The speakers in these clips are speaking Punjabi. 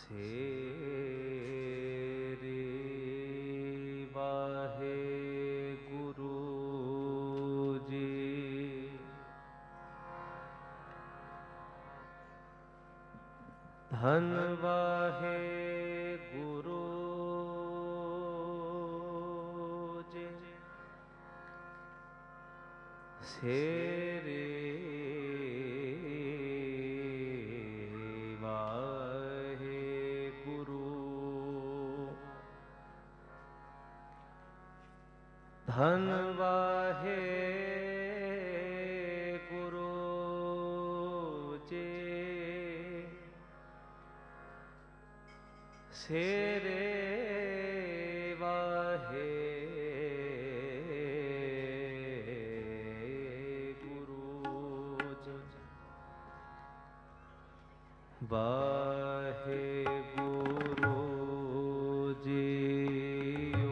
ਸੇਰੇ ਵਾਹਿਗੁਰੂ ਜੀ। ਧੰਨ ਵਾਹਿਗੁਰੂ ਜੀ। ਸੇਰੇ ਧੰਨ ਵਾਹਿਗੁਰੂ ਜੀ। ਸੇਰੇ ਵਾਹਿਗੁਰੂ ਜੀ। ਵਾਹਿਗੁਰੂ ਜੀਓ।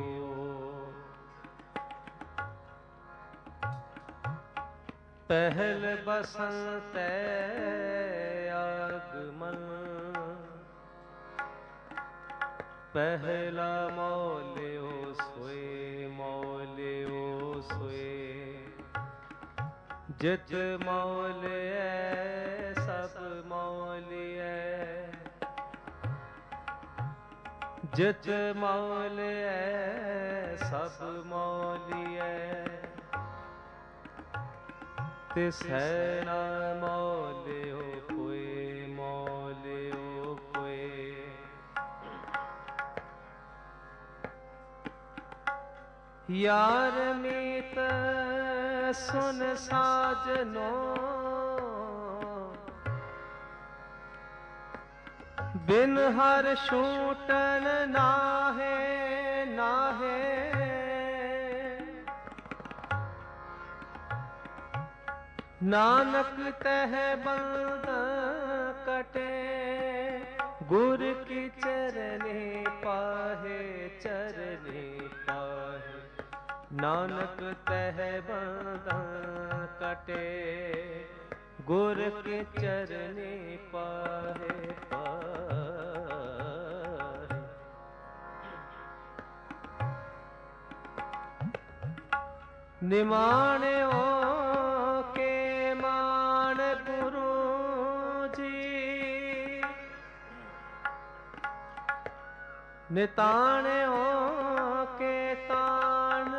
ਪਹਿਲ ਬਸੰਤੈ ਆਗਮਨ, ਪਹਿਲਾ ਮੌਲਿਓ ਸੋਏ, ਮੌਲਿਓ ਸੋਏ। ਜਿਤ ਮੌਲਿਐ ਸਭ ਮੌਲਿਐ, ਜਿਤ ਮੌਲਿਐ ਸਭ ਮੌਲਿਐ। ਤਿਸੈ ਨਾ ਮੌਲਿਓ ਕੋਇ, ਮੌਲਿਓ ਕੋਇ। ਯਾਰ ਮੀਤ ਸੁਨ ਸਾਜਨੋ, ਬਿਨ ਹਰ ਛੂਟਨ ਨਾਹੇ ਨਾਹੇ। ਨਾਨਕ ਤਹ ਬੰਦ ਕਟੇ, ਗੁਰ ਕੀ ਚਰਨੇ ਪਾਹੇ, ਚਰਨੇ ਪਾਹੇ। ਨਾਨਕ ਤਹ ਬੰਦ ਕਟੇ, ਗੁਰ ਕੇ ਚਰਨੇ ਪਾਹੇ ਪਾਹੇ। ਨਿਮਾਣਿਓ ਕੇ ਮਾਣ ਗੁਰੂ ਜੀ, ਨਿਤਾਣਿਓ ਕੇ ਤਾਣ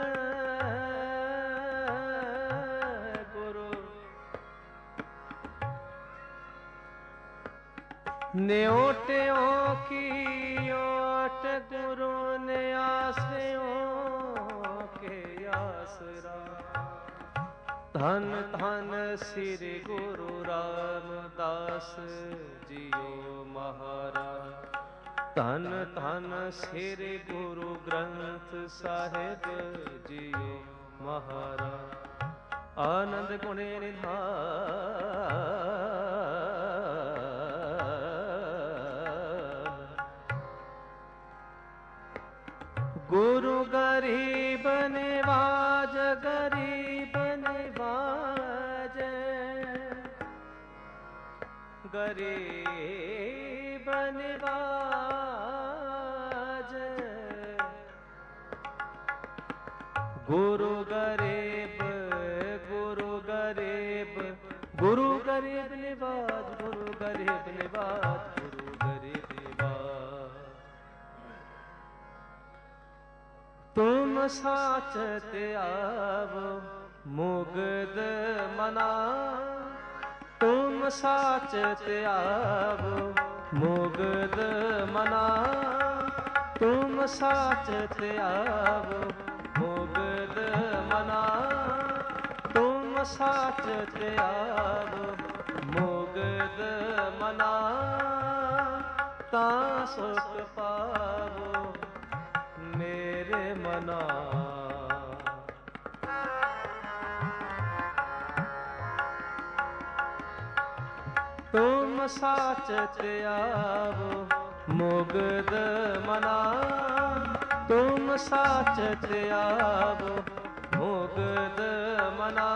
ਗੁਰੂ। ਨਿਓਟਿਓ ਕੀ ਓਟ ਗੁਰੂ, ਨਿਆਸਿਓ ਕੇ ਆਸਰਾ। ਧੰਨ ਧੰਨ ਸ੍ਰੀ ਗੁਰੂ ਰਾਮਦਾਸ ਜੀਓ ਮਹਾਰਾਜ। ਧੰਨ ਧੰਨ ਸ੍ਰੀ ਗੁਰੂ ਗ੍ਰੰਥ ਸਾਹਿਬ ਜੀਓ ਮਹਾਰਾਜ। ਆਨੰਦ ਗੁਣੇ ਨਿਧਾਨ। ਗੁਰੂ ਗਰੀਬ ਨਿਵਾਜ, ਗਰੀਬ ਨਿਵਾਜ। ਗਰੀਬ ਨਿਵਾਜ। ਗੁਰੂ ਗਰੀਬ, ਗੁਰੂ ਗਰੀਬ, ਗੁਰੂ ਗਰੀਬ ਨਿਵਾਜ, ਗੁਰੂ ਗਰੀਬ ਨਿਵਾਜ, ਗੁਰੂ ਗਰੀਬ ਨਿਵਾਜ। ਤੁਮ ਸਾਚਤ ਆਵੋ ਮੁਗਦ ਮਨਾ, ਤੁਮ ਸਾਚਤ ਆਵੋ ਮੁਗਦ ਮਨਾ। ਤੁਮ ਸਾਚਤ ਆਵੋ ਮੁਗਦ ਮਨਾ। ਤੁਮ ਸਾਚਤ ਆਵੋ ਮੁਗਦ ਮਨਾ। ਤਾਂ ਸੁਖ ਪਾਵੋ ਮੇਰੇ ਮਨਾ। ਤੁਮ ਸਾਚਤ ਆਵੋ ਮੁਗਦ ਮਨਾ। ਤੁਮ ਸਾਚਤ ਆਵੋ ਮੁਗਦ ਮਨਾ।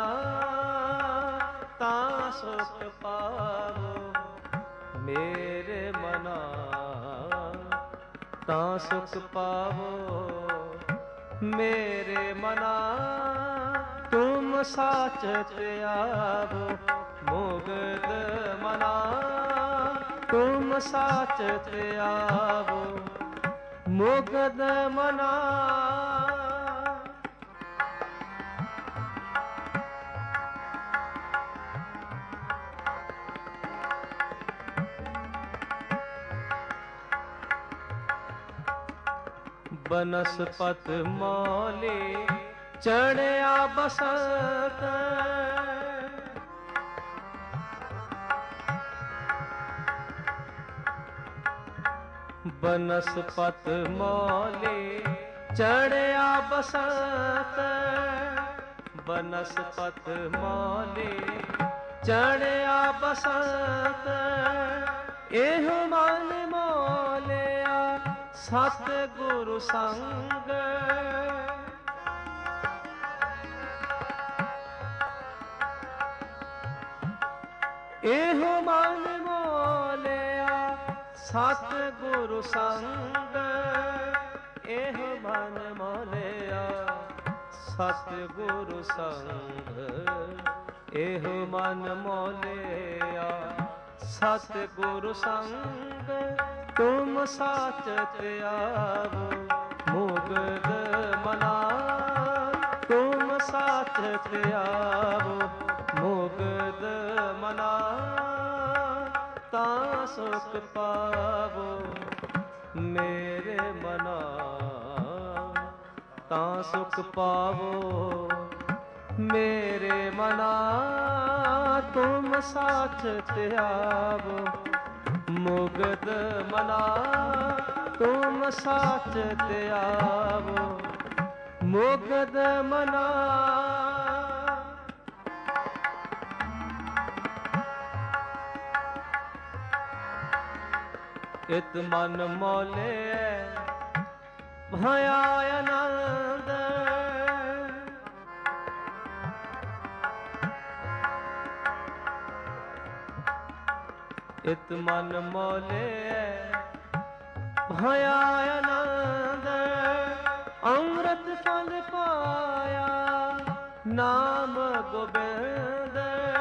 ਤਾਂ ਸੁਖ ਪਾਵੋ ਮੇਰੇ ਮਨਾ। ਤਾਂ ਸੁਖ ਪਾਵੋ ਮੇਰੇ ਮਨਾ। ਤੁਮ ਸਾਚ ਧਿਆਵੋ ਮੁਗਧ ਮਨਾ। ਤੁਮ ਸਾਚ ਧਿਆਵੋ ਮੁਗਧ ਮਨਾ। ਬਨਸਪਤ ਮੌਲੇ ਚੜਿਆ ਬਸੰਤ। ਬਨਸਪਤ ਮੌਲੇ ਚੜਿਆ ਬਸੰਤ। ਬਨਸਪਤ ਮੌਲੇ ਚੜਿਆ ਬਸੰਤ। ਇਹੋ ਮਨ ਮੌਲਿਆ ਸਤ ਗੁਰੂ ਸੰਗ। ਇਹੋ ਮਨ ਮੌਲਿਆ ਸਤ ਗੁਰੂ ਸੰਗ। ਇਹੋ ਮਨ ਮੌਲਿਆ ਸਤ ਗੁਰੂ ਸੰਗ। ਇਹੋ ਮਨ ਮੌਲਿਆ ਸਤ ਗੁਰੂ ਸੰਗ। ਤੁਮ ਸਾਚ ਧਿਆਵੋ ਮੁਗਧ ਮਨਾ। ਤੁਮ ਸਾਚ ਧਿਆਵੋ ਮੁਗਧ ਮਨਾ। ਤਾਂ ਸੁਖ ਪਾਵੋ ਮੇਰੇ ਮਨਾ। ਤਾਂ ਸੁਖ ਪਾਵੋ ਮੇਰੇ ਮਨਾ। ਤੁਮ ਸਾਚ ਧਿਆਵੋ ਮੁਗਧ ਮਨਾ। ਤੁਮ ਸਾਚ ਧਿਆਵੋ ਮੁਗਧ ਮਨਾ। ਇਤ ਮਨ ਮੌਲੇ ਭਇਆ ਆਨੰਦ। ਇਤ ਮਨ ਮੌਲੇ ਭਇਆ ਆਨੰਦ। ਅੰਮ੍ਰਿਤ ਫਲ ਪਾਇਆ ਨਾਮ ਗੋਬਿੰਦ।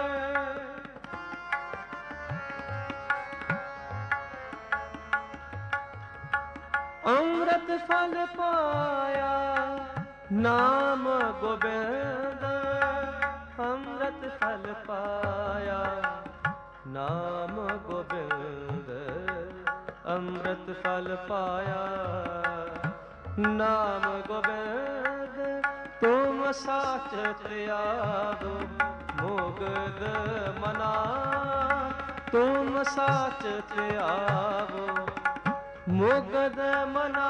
ਅੰਮ੍ਰਿਤ ਫਲ ਪਾਇਆ ਨਾਮ ਗੋਬਿੰਦ। ਅੰਮ੍ਰਿਤ ਫਲ ਪਾਇਆ ਨਾਮ ਗੋਬਿੰਦ। ਅੰਮ੍ਰਿਤ ਫਲ ਪਾਇਆ ਨਾਮ ਗੋਬਿੰਦ। ਤੁਮ ਸਾਚ ਧਿਆਵੋ ਮੁਗਧ ਮਨਾ। ਤੁਮ ਸਾਚ ਧਿਆਵੋ ਮੁਗਧ ਮਨਾ।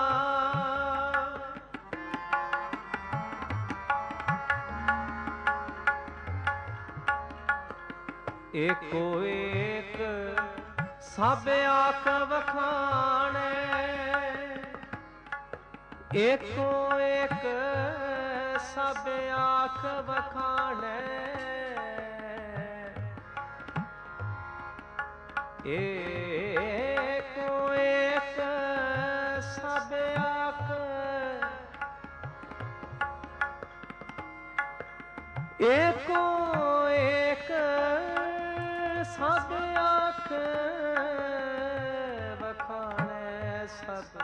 ਏਕੋ ਏਕ ਸਭ ਆਖ ਵਖਾਣੇ। ਏਕੋ ਏਕ ਸਭ ਆਖ ਵਖਾਣੇ। ਏਕੋ ਏਕ ਸਭ ਆਖ। ਏਕੋ ਏਕ ਸਭ ਆਖ ਵਖਾਣੇ। ਸਭ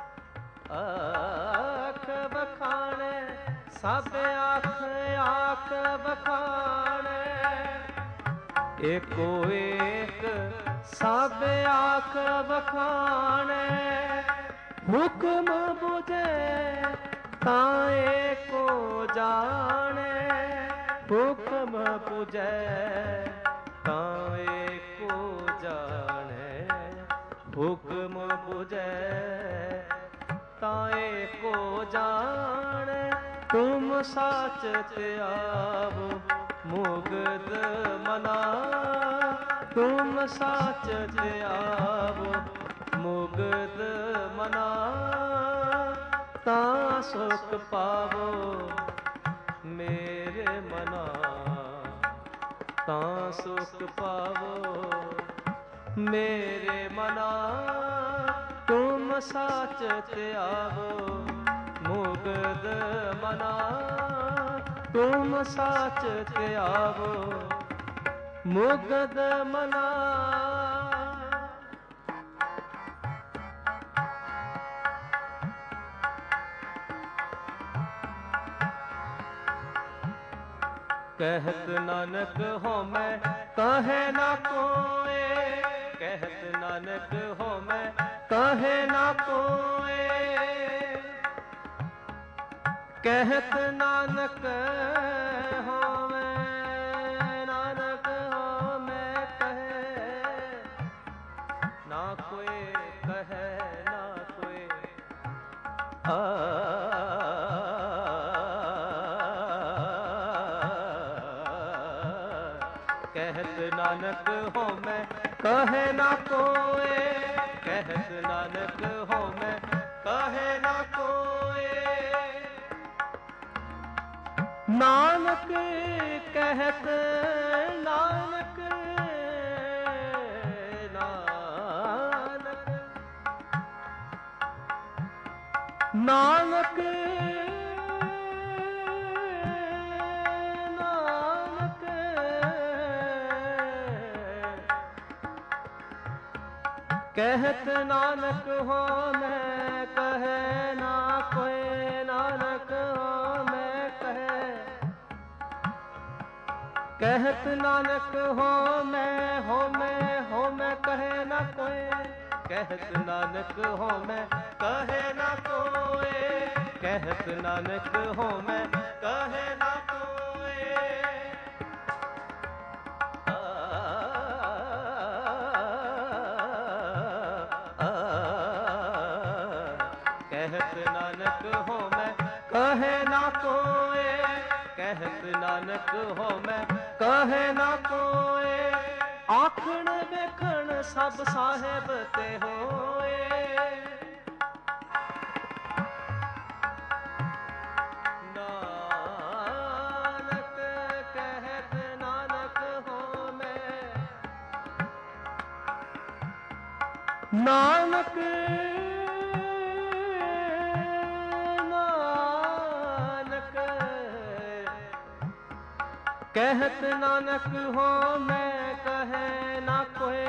ਆਖ ਵਖਾਣੇ। ਸਭ ਆਖ ਆਖ ਵਖਾਣੇ। ਏਕੋ ਏਕ ਸਭ ਆਖ ਵਖਾਣੇ। ਹੁਕਮ ਬੁਝੇ ਤਾਂ ਏਕੋ ਜਾਣੇ। ਹੁਕਮ ਬੁਝੇ ਤਾਂ ਏਕੋ ਜਾਣੇ। ਹੁਕਮ ਬੁਝੇ ਤਾਂ ਏਕੋ ਜਾਣੇ। ਤੁਮ ਸਾਚ ਧਿਆਵੋ ਮੁਗਧ ਮਨਾ। ਤੁਮ ਸਾਚ ਧਿਆਵੋ ਮੁਗਧ ਮਨਾ। ਤਾਂ ਸੁਖ ਪਾਵੋ ਮੇਰੇ ਮਨਾ। ਤਾਂ ਸੁਖ ਪਾਵੋ ਮੇਰੇ ਮਨਾ। ਤੁਮ ਸਾਚ ਧਿਆਵੋ ਮੁਗਧ ਮਨਾ, ਤੁਮ ਸਾਚ ਧਿਆਵੋ ਮੁਗਧ ਮਨਾ। ਕਹਿਤ ਨਾਨਕ ਹਉਮੈ ਕਹੈ ਨਾ ਕੋਇ, ਕਹਿਤ ਨਾਨਕ ਹਉਮੈ ਕਹੈ ਨਾ ਕੋਇ, ਕਹਿਤ ਨਾਨਕ ਹਉਮੈ, ਨਾਨਕ ਹਉਮੈ ਕਹੈ ਨਾ ਕੋਇ, ਕਹੈ ਨਾ ਕੋਇ। ਕਹਿਤ ਨਾਨਕ ਹਉਮੈ ਕਹੈ ਨਾ ਕੋਇ, ਕਹਿਤ ਨਾਨਕ ਹਉਮੈ ਕਹੈ ਨਾ ਕੋਇ। ਨਾਨਕ ਕਹਿਤ ਨਾਨਕ, ਨਾਨਕ ਨਾਨਕ ਨਾਨਕ ਕਹਿਤ ਨਾਨਕ ਹਉਮੈ ਕਹੈ ਨਾ ਕੋਇ, ਨਾਨਕ ਹਉਮੈ ਕਹੈ। ਕਹਿਤ ਨਾਨਕ ਹਉਮੈ, ਹਉਮੈ ਹਉਮੈ ਕਹੈ ਨਾ ਕੋਇ, ਕਹਿਤ ਨਾਨਕ ਹਉਮੈ ਕਹੈ ਨਾ ਕੋਇ, ਕਹਿਤ ਨਾਨਕ ਹਉਮੈ ਕਹੈ ਨਾ ਕੋਇ। ਕਹਿਤ ਨਾਨਕ ਹਉਮੈ ਕਹੈ ਨਾ ਕੋਇ, ਕਹਿਤ ਨਾਨਕ ਹਉਮੈ ਕਹੈ ਨਾ ਕੋਇ। ਆਖਣ ਵੇਖਣ ਸਭ ਸਾਹਿਬ ਤੇ ਹੋਏ, ਨਾਨਕ ਕਹਿਤ ਨਾਨਕ ਹਉਮੈ, ਨਾਨਕ ਕਹਿਤ ਨਾਨਕ ਹਉਮੈ ਕਹੈ ਨਾ ਕੋਇ।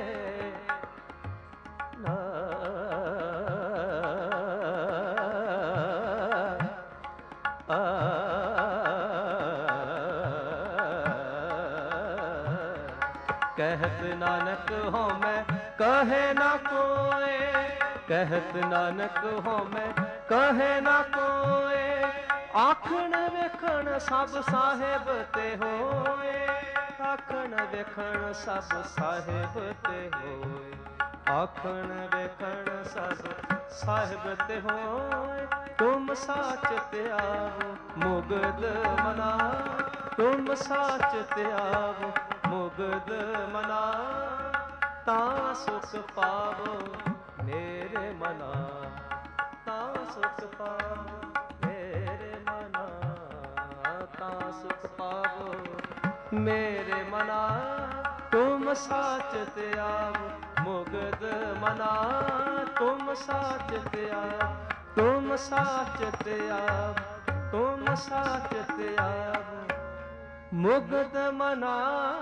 ਕਹਿਤ ਨਾਨਕ ਹਉਮੈ ਕਹੈ ਨਾ ਕੋਇ, ਕਹਿਤ ਨਾਨਕ ਹਉਮੈ ਕਹੈ ਨਾ ਕੋਇ। ਆਖਣ ਵੇਖਣ ਸਭ ਸਾਹਿਬ ਤੇ ਹੋਏ, ਆਖਣ ਵੇਖਣ ਸਭ ਸਾਹਿਬ ਤੇ ਹੋਏ, ਆਖਣ ਵੇਖਣ ਸਭ ਸਾਹਿਬ ਤੇ ਹੋਏ। ਤੁਮ ਸਾਚ ਧਿਆਵੋ ਮੁਗਧ ਮਨਾ, ਤੁਮ ਸਾਚ ਧਿਆਵੋ ਮੁਗਧ ਮਨਾ। ਤਾਂ ਸੁਖ ਪਾਵੋ ਮੇਰੇ ਮਨਾ, ਤਾਂ ਸੁਖ ਪਾਵੋ ਮੇਰੇ ਮਨਾ, ਤਾਂ ਸੁਖ ਪਾਵੋ ਮੇਰੇ ਮਨਾ। ਤੁਮ ਸਾਚ ਧਿਆਵੋ ਮੁਗਧ ਮਨਾ, ਤੁਮ ਸਾਚ ਧਿਆਵੋ, ਤੁਮ ਸਾਚ ਧਿਆਵੋ, ਤੁਮ ਸਾਚ ਧਿਆਵੋ ਮੁਗਧ ਮਨਾ।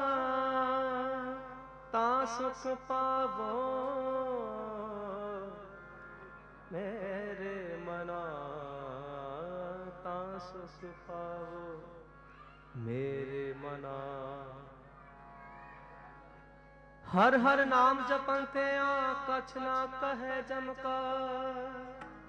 ਤਾਂ ਸੁਖ ਪਾਵੋ ਮੇਰੇ ਮਨਾ, ਤਾਂ ਸੁਖ ਪਾਵੋ ਮੇਰੇ ਮਨਾ। ਹਰ ਹਰ ਨਾਮ ਜਪੰਤਿਆਂ ਕਛ ਨਾ ਕਹੈ ਜਮਕਾਰ,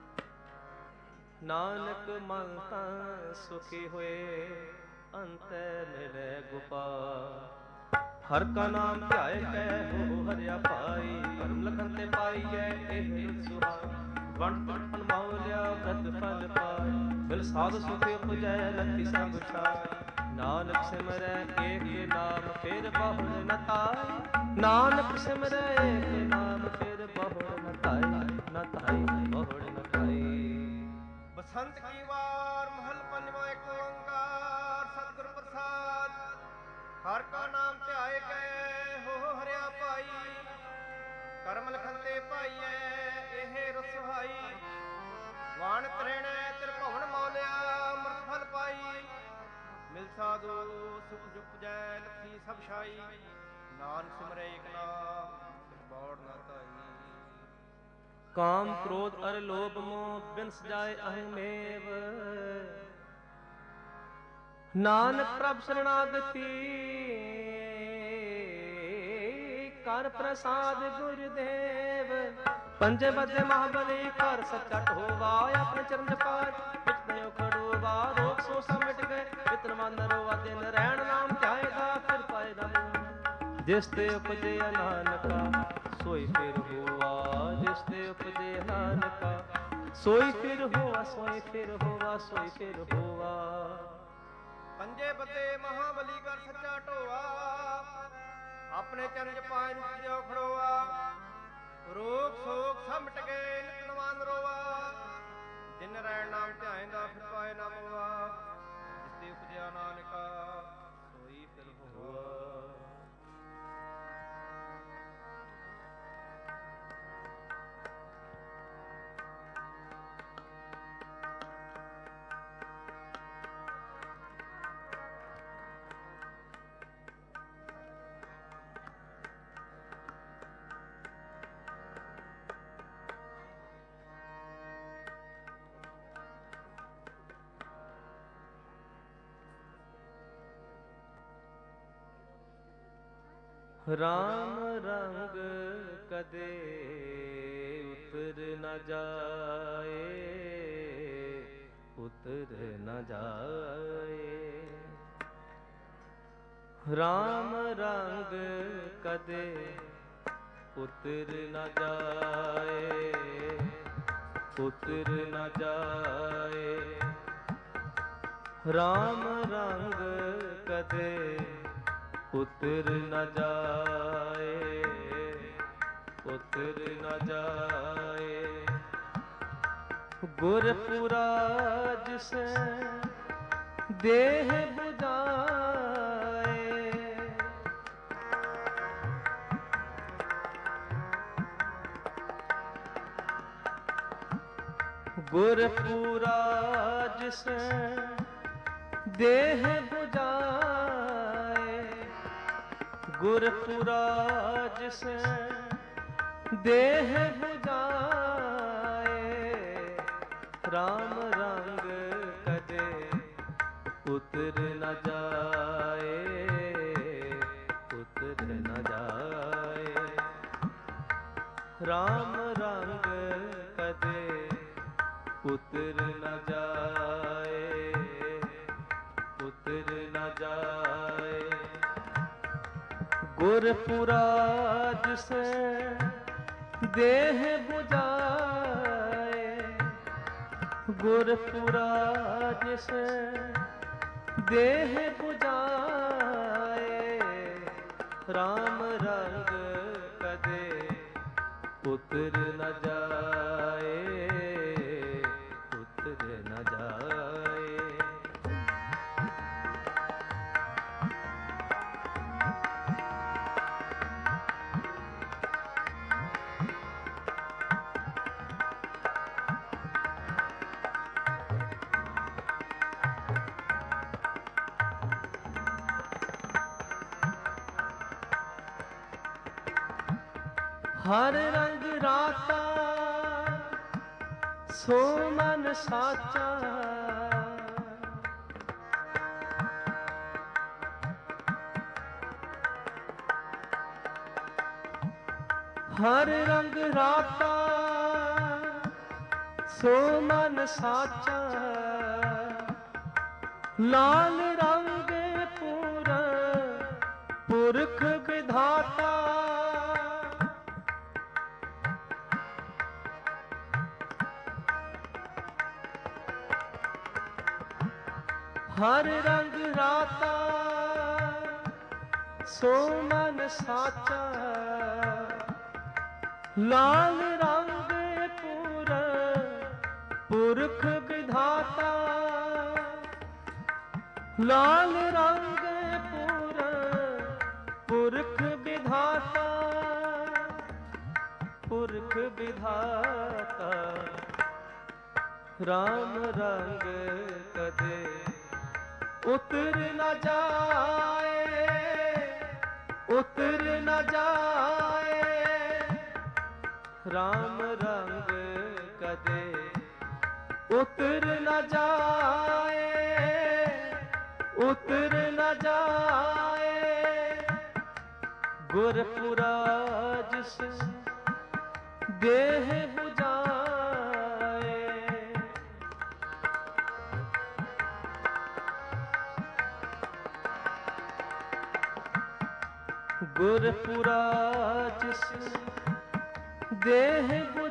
ਨਾਨਕ ਮਨ ਤਾਂ ਸੁਖੀ ਹੋਏ ਅੰਤੈ ਮਿਲੈ ਗੋਪਾਲ। ਹਰ ਕਾ ਨਾਮ ਧਿਆਏ ਕੈ ਹੋ ਹਰਿਆ ਪਾਈ, ਕਰਮ ਲਖਨ ਤੇ ਪਾਈਐ ਇਹ ਸੁਹਾਈ। ਵੰਡ ਪਟਪਨ ਮਾਉ ਲਿਆ ਬ੍ਰਤ ਫਲ ਪਾਏ, ਬਿਲ ਸਾਧ ਸੁਖ ਉਪਜੈ ਲਖੀ ਸਭ ਛਾਈ। ਨਾਨਕ ਸਿਮਰੈ ਏਕ ਨਾਮ ਫਿਰ ਬਹੁੜ ਨ ਤਾਈ, ਨਾਨਕ ਸਿਮਰੈ ਏਕ ਨਾਮ ਫਿਰ ਬਹੁੜ ਨ ਤਾਈ, ਨ ਤਾਈ ਬਹੁੜ ਨ ਤਾਈ। ਬਸੰਤ ਕੀ ਵਾਰ ਮਹਲ ਪੰਜਵਾਂ ਏਕ ਓੰਕਾਰ ਸਤਿਗੁਰ ਪ੍ਰਸਾਦ। ਹਰ ਕਾ ਨਾਮ ਧਿਆਏ ਕੈ ਹੋ ਹਰਿਆ ਪਾਈ, ਕਰਮ ਲਖਨ ਤੇ ਪਾਈਐ ਇਹ ਰਸੋ ਵਾਣ ਤਰੇਣੇ ਤਿਰ ਭਵਨ ਮੌਲਿਆ ਅੰਮ੍ਰਿਤ ਫਲ ਪਾਈ। ਮਿਲ ਸਾਧੂ ਸੁਖ ਜੁਪਜੈ ਲਖੀ ਸਭ ਛਾਈ। ਨਾਨਕ ਸਿਮਰੈ ਏਕ ਨਾਮ ਤਿਸ ਬੌੜ ਨਾ ਧਾਈ। ਕਾਮ ਕ੍ਰੋਧ ਅਰ ਲੋਭ ਮੋਹ ਬਿਨਸ ਜਾਏ ਅਹੰਮੇਵ। ਨਾਨਕ ਪ੍ਰਭ ਸ਼ਰਣਾਗਤੀ ਕਰ ਪ੍ਰਸਾਦ ਗੁਰਦੇਵ। ਪੰਜੇ ਬੱਧੇ ਮਹਾਬਲੀ ਕਰ ਸੱਚਾ ਢੋਵਾ। ਆਪਣੇ ਚਰਨ ਜਪਾਰ ਵਿਚਨਿਓ ਖੜੋਵਾ। ਰੋਗ ਸੋ ਸਭ ਮਿਟ ਗਏ ਇਤਨ ਮਨ ਰੋਵਾ। ਦਿਨ ਰਹਿਣ ਨਾਮ ਧਿਆਏਗਾ ਫਿਰ ਪਾਏਗਾ ਮੂਲ। ਜਿਸ ਤੇ ਉਪਜੇ ਨਾਨਕਾ ਸੋਈ ਫਿਰ ਹੋਆ। ਜਿਸ ਤੇ ਉਪਜੇ ਨਾਨਕਾ ਸੋਈ ਫਿਰ ਹੋਆ। ਸੋਈ ਫਿਰ ਹੋਆ। ਸੋਈ ਫਿਰ ਹੋਆ। ਪੰਜੇ ਬੱਧੇ ਮਹਾਬਲੀ ਕਰ ਸੱਚਾ ਢੋਆ। ਆਪਣੇ ਚਰਨ ਜਪਾਏ ਨੂੰ ਜਿਉ ਖੜੋਆ। ਰੋਗ ਸੋਗ ਸਭ ਮਿਟ ਗਏ ਨਿਤ ਨਵਾਨ ਰੋਵਾ। ਦਿਨ ਰਹਿਣ ਨਾਮ ਧਿਆਏਗਾ ਫਿਰ ਪਾਏ ਨਾ ਮੋਆ। ਜਿਸ ਤੇ ਉਪਜਿਆ ਨਾਨਕਾ ਸੋਈ ਫਿਰ ਹੋਆ। ਰਾਮ ਰੰਗ ਕਦੇ ਉਤਰ ਨ ਜਾਏ। ਉਤਰ ਨ ਜਾਏ। ਰਾਮ ਰੰਗ ਕਦੇ ਉਤਰ ਨ ਜਾਏ। ਉਤਰ ਨ ਜਾਏ। ਰਾਮ ਰੰਗ ਕਦੇ ਉਤਰ ਨ ਜਾਏ। ਉਤਰ ਨ ਜਾਏ। ਗੁਰਪੁਰਾ ਜਿਸ ਦੇਹ ਬੁਝਾਏ। ਗੁਰਪੁਰਾ ਜਿਸ ਦੇਹ ਬੁਝਾਏ। ਗੁਰਪੁਰਾ ਜਿਸ ਦੇਹ ਬੁਝਾਏ। ਰਾਮ ਰੰਗ ਕਦੇ ਉਤਰ ਨ ਜਾਏ। ਉਤਰ ਨ ਜਾਏ। ਰਾਮ ਰੰਗ ਕਦੇ ਉਤਰ ਨ ਜਾਏ। ਉਤਰ ਨ ਜਾਏ। ਗੁਰਪੁਰਾ ਜਿਸ ਦੇਹ ਬੁਝਾਏ। ਗੁਰਪੁਰਾ ਜਿਸ ਦੇਹ ਬੁਝਾਏ। ਰਾਮ ਰੰਗ ਕਦੇ ਉਤਰ ਨ ਜਾਏ। ਉਤਰ ਨ ਜਾਏ। ਹਰ ਰੰਗ ਰਾਤਾ ਸੋ ਮਨ ਸਾਚਾ। ਹਰ ਰੰਗ ਰਾਤਾ ਸੋ ਮਨ ਸਾਚਾ। ਲਾਲ ਰੰਗ ਪੂਰ ਪੁਰਖ ਵਿਧਾਤਾ। ਹਰ ਰੰਗ ਰਾਤਾ ਸੋ ਮਨ ਸਾਚਾ। ਲਾਲ ਰੰਗ ਪੂਰ ਪੁਰਖ ਵਿਧਾਤਾ। ਲਾਲ ਰੰਗ ਪੂਰ ਪੁਰਖ ਵਿਧਾਤਾ। ਪੁਰਖ ਵਿਧਾਤਾ। ਰਾਮ ਰੰਗ ਕਦੇ ਉਤਰ ਨਾ ਜਾਏ, ਉਤਰ ਨਾ ਜਾਏ। ਰਾਮ ਰੰਗ ਕਦੇ ਉਤਰ ਨਾ ਜਾਏ, ਉਤਰ ਨਾ ਜਾਏ। ਗੁਰਪੁਰਾ ਜਿਸ ਦੇਹ 부ਜਾਏ। ਗੁਰਪੁਰਾ ਜਿਸ ਦੇਹ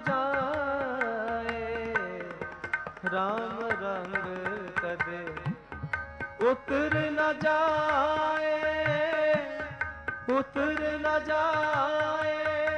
부ਜਾਏ। ਰਾਮ ਰੰਗ ਕਦੇ ਉਤਰ ਨਾ ਜਾਏ, ਉਤਰ ਨਾ ਜਾਏ।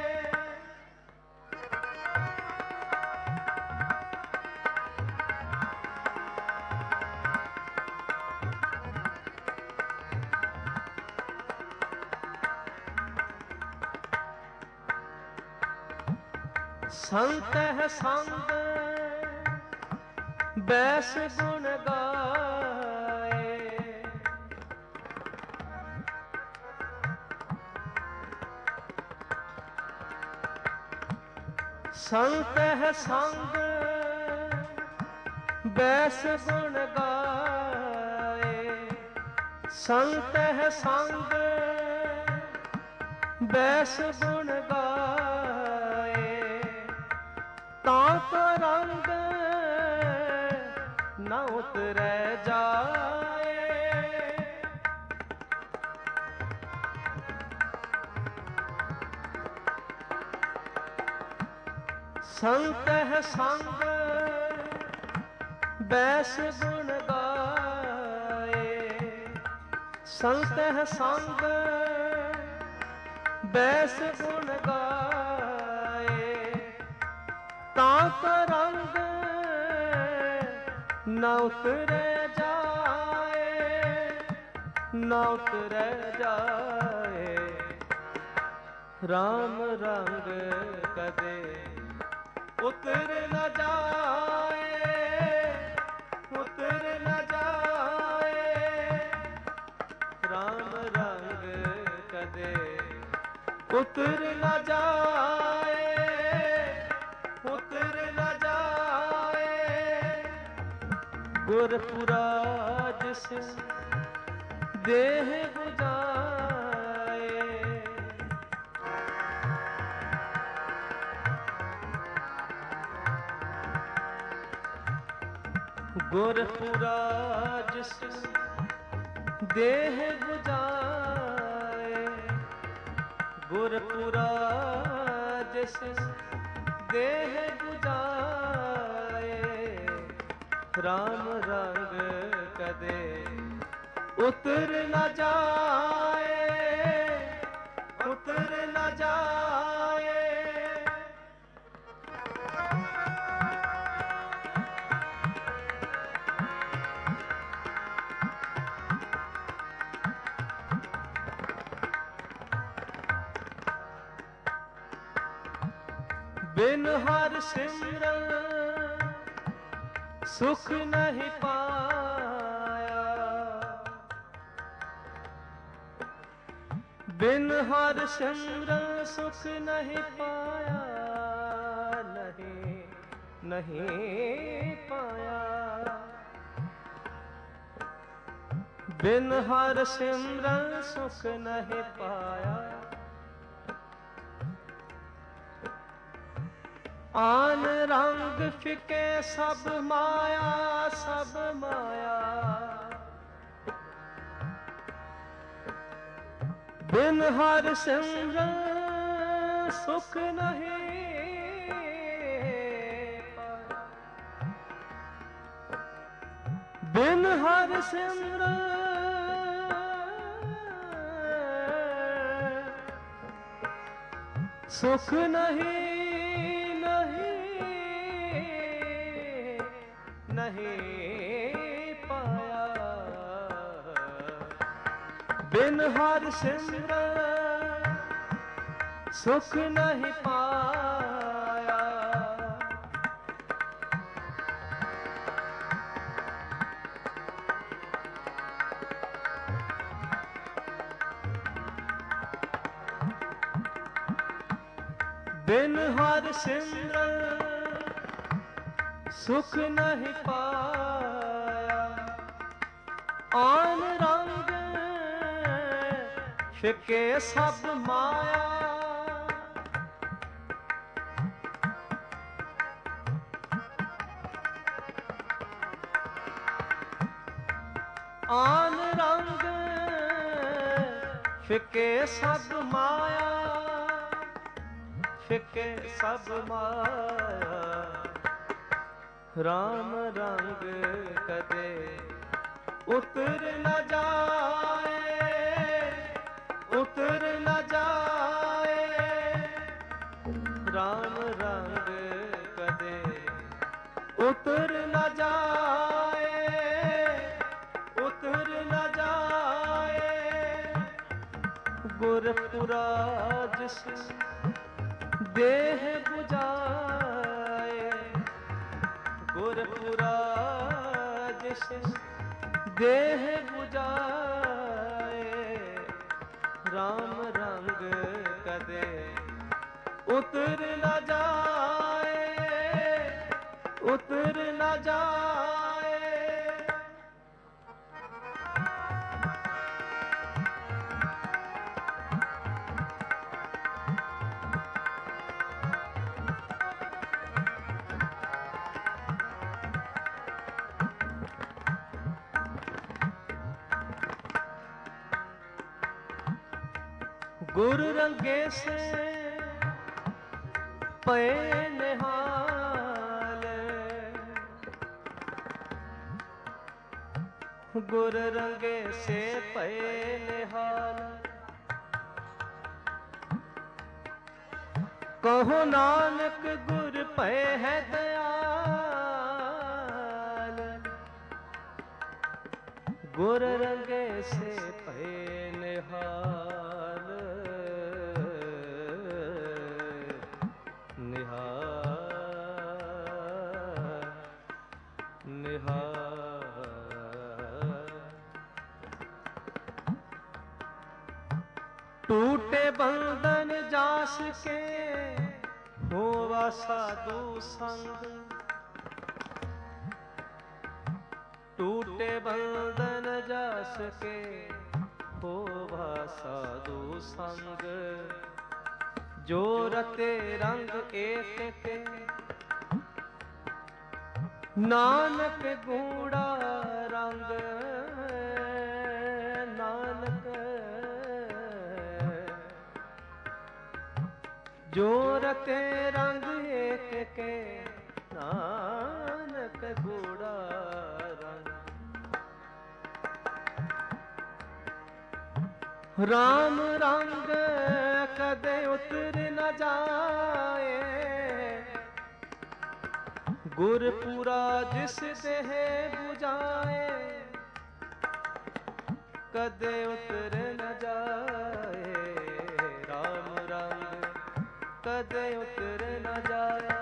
ਸੰਤ ਹੈ ਸੰਗ ਬੈਸ ਗੁਣ ਗਾਏ। ਸੰਤ ਹੈ ਸੰਗ ਬੈਸ ਗੁਣ ਗਾਏ। ਸੰਤ ਹੈ ਸੰਗ ਬੈਸ ਗੁਣ ਗਾਏ। ਤਾਂ ਕੋ ਰੰਗ ਨਾ ਉਤਰੈ ਜਾਏ। ਸੰਤ ਹੈ ਸੰਗ ਬੈਸ ਗੁਣ ਗਾਏ। ਸੰਤ ਹੈ ਸੰਗ ਬੈਸ ਗੁਣ ਗਾਏ। ਤਾਂ ਕੋ ਰੰਗ ਨਾ ਉਤਰੈ ਜਾਏ, ਨਾ ਉਤਰੈ ਜਾਏ। ਰਾਮ ਰੰਗ ਕਦੇ ਉਤਰ ਨਾ ਜਾਏ, ਉਤਰ ਨਾ ਜਾਏ। ਰਾਮ ਰੰਗ ਕਦੇ ਉਤਰ ਨਾ ਜਾਏ, ਉਤਰ ਨਾ ਜਾਏ। ਗੁਰਪੁਰਾ ਜਿਸ ਦੇਹ 부ਜਾਏ। ਗੁਰਪੁਰਾ ਜਿਸ ਦੇਹ 부ਜਾਏ। ਗੁਰਪੁਰਾ ਜਿਸ ਦੇਹ 부ਜਾਏ। ਰਾਮ ਰੰਗ ਕਦੇ ਉਤਰ ਨਾ ਜਾਏ, ਉਤਰ ਨਾ ਜਾਏ। ਬਿਨ ਹਰਿ ਸਿਮਰਨ ਸੁਖ ਨਹੀਂ ਪਾਇਆ। ਬਿਨ ਹਰਿ ਸਿਮਰਨ ਸੁਖ ਨਹੀਂ ਪਾਇਆ। ਨਹੀਂ ਨਹੀਂ ਪਾਇਆ। ਬਿਨ ਹਰਿ ਸਿਮਰਨ ਸੁਖ ਨਹੀਂ ਪਾਇਆ। ਆਨ ਰੰਗ ਫਿਕੇ ਸਭ ਮਾਇਆ, ਸਭ ਮਾਇਆ। ਬਿਨ ਹਰਿ ਸਿਮਰਨ ਸੁਖ ਨਹੀਂ ਪਾਇਆ। ਬਿਨ ਹਰਿ ਸਿਮਰਨ ਸੁਖ ਨਹੀਂ, ਨਹੀਂ ਪਾਇਆ। ਬਿਨ ਹਰਿ ਸਿਮਰਨ ਸੁਖ ਨਹੀਂ ਪਾਇਆ। ਬਿਨ ਹਰ ਸਿਮਰਨ ਸੁਖ ਨਹੀਂ ਪਾਇਆ। ਆਨ ਰੰਗ ਫਿੱਕੇ ਸਭ ਮਾਇਆ। ਆਨ ਰੰਗ ਫਿੱਕੇ ਸਭ ਮਾਇਆ। ਫਿੱਕੇ ਸਭ ਮਾਇਆ। ਰਾਮ ਰੰਗ ਕਦੇ ਉਤਰ ਨਾ ਜਾਏ। ਉਤਰ ਨਾ ਜਾਏ। ਰਾਮ ਰੰਗ ਕਦੇ ਉਤਰ ਨਾ ਜਾਏ। ਉਤਰ ਨਾ ਜਾਏ। ਗੁਰਪੁਰਾ ਜਿਸ ਦੇਹ 부ਜਾਏ। ਗੁਰਪੁਰਾ ਜਿਸ ਦੇਹ 부ਜਾਏ। ਰਾਮ ਰੰਗ ਕਦੇ ਉਤਰ ਨਾ ਜਾਏ। ਉਤਰ ਨਾ ਜਾਏ। ਗੁਰ ਰੰਗੇ ਸੇ ਪਏ ਨਿਹਾਲ। ਗੁਰ ਰੰਗੇ ਸੇ ਪਏ ਨਿਹਾਲ। ਕਹੋ ਨਾਨਕ ਗੁਰ ਪਏ ਹੈ ਦਇਆਲ। ਗੁਰ ਰੰਗੇ ਸੇ ਪਏ ਨਿਹਾਲ। टूटे बंधन जास के होवा साधु संग। टूटे बंधन जास के होवा साधु संग। जो रते रंग एक के नानक गूढ़ा रंग। नानक जो रते रंग एक के नानक गूढ़ा रंग। राम रंग कदे उतर न जाए। गुरपुरा जिस देह 부ਜਾਏ। कदे उतर न जाए। राम रंग कदे उतर न जाए।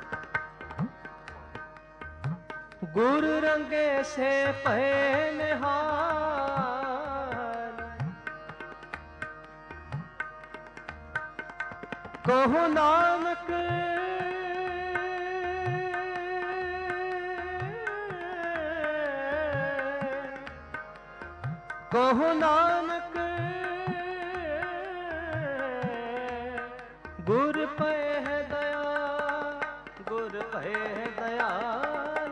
गुर रंगे से पए निहाल। कहो नानक कहो नानक गुर पए है दया। गुर पए है दयाल।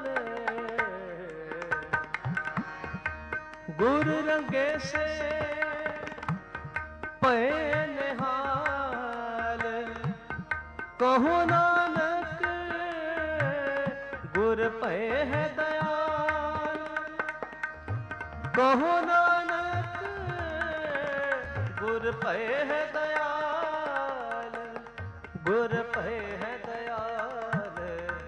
गुर रंगे से पए निहाल। कहो नानक गुर पए है दयाल। कहो नानक गुर पए है दयाल। गुर पए है दयाल।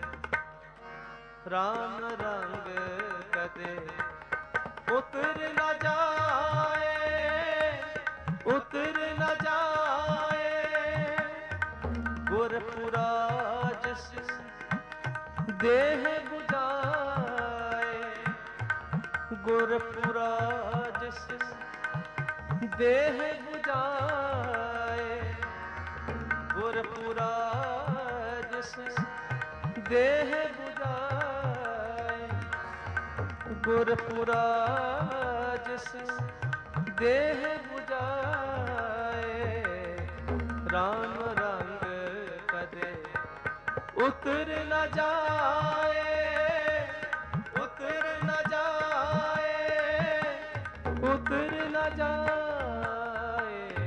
राम रंग कदे उतर न जाए। उतर न जाए। गुरपुरा जिस देह 부ਜਾਏ। गुरपुरा जिस देह 부ਜਾਏ। गुरपुरा जिस देह बुझाए, गुरपुरा जिस देह बुझाए, राम रंग कदे उतर न जाए, उतर न जाए, उतर न जाए,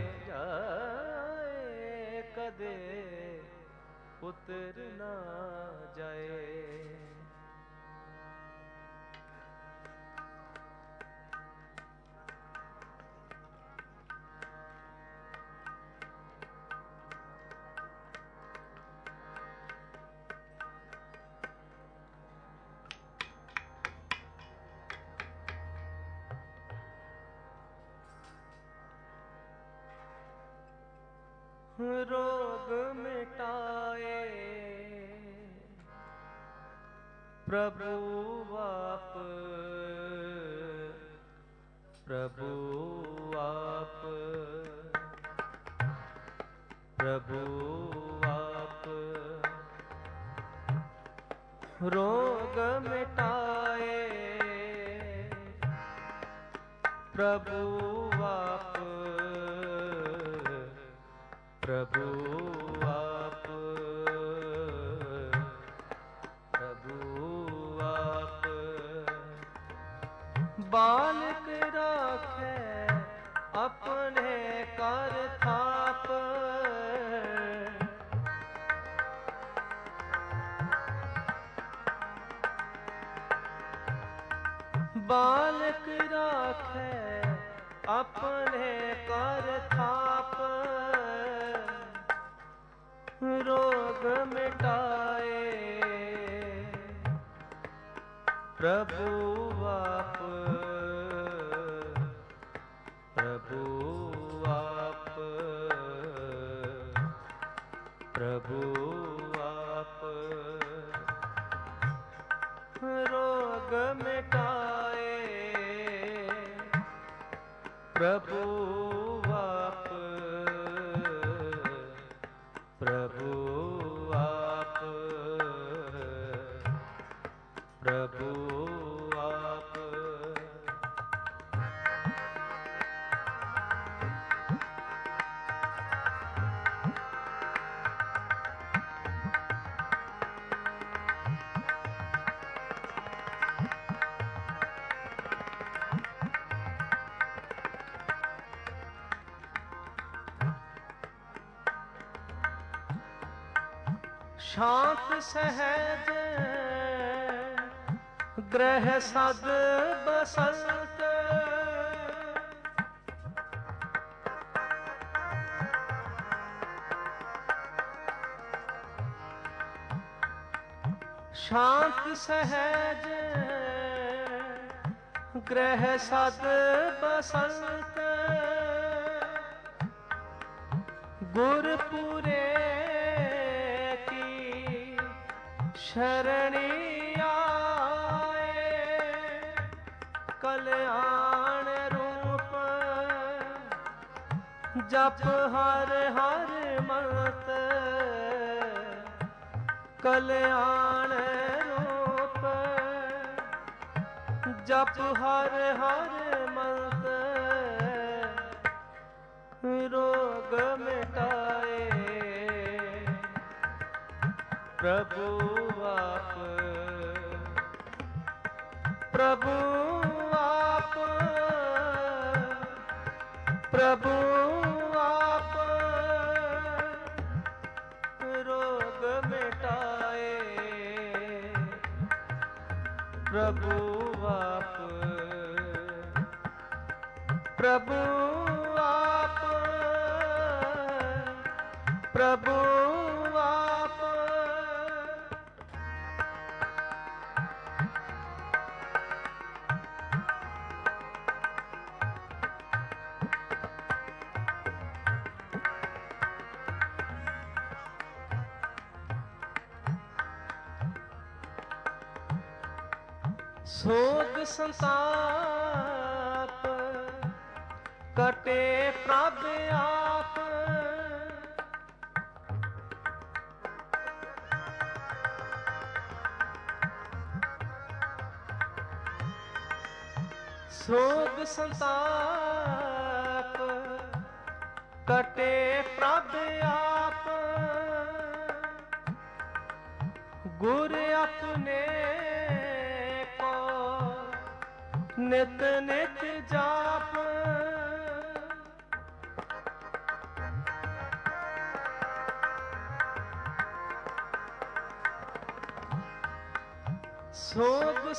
जाए कदे उतर न जाए। रोग मिटाए प्रभु आप, प्रभु आप, प्रभु आप, रोग मिटाए प्रभु आप, प्रभु आप, प्रभु आप, बालक राखे अपने कर थाप, बालक राखे अपने कर थाप, रोग मिटाए प्रभु आप, प्रभु आप, प्रभु आप, रोग मिटाए प्रभु आप, प्रभु आप, प्रभु आप, शांत सहज ग्रह सद बसंत, शांत सहज ग्रह सद बसंत, गुरपुरे शरणी आए, कल्याण रूप जप हर हर मत, कल्याण रूप जप हर हर मत, रोग मिटाए प्रभु आप, प्रभु आप, प्रभु आप, रोग मिटाए प्रभु आप, प्रभु आप, प्रभु आप, सोग संताप कटे प्रभ आप, ਸੋਗ ਸੰਤਾਪ ਕਟੇ ਪ੍ਰਭ ਆਪ, ਗੁਰ ਆਪਣੇ ਕੋ ਨਿਤ ਨਿਤ ਜਾਪ। ਸੋਗ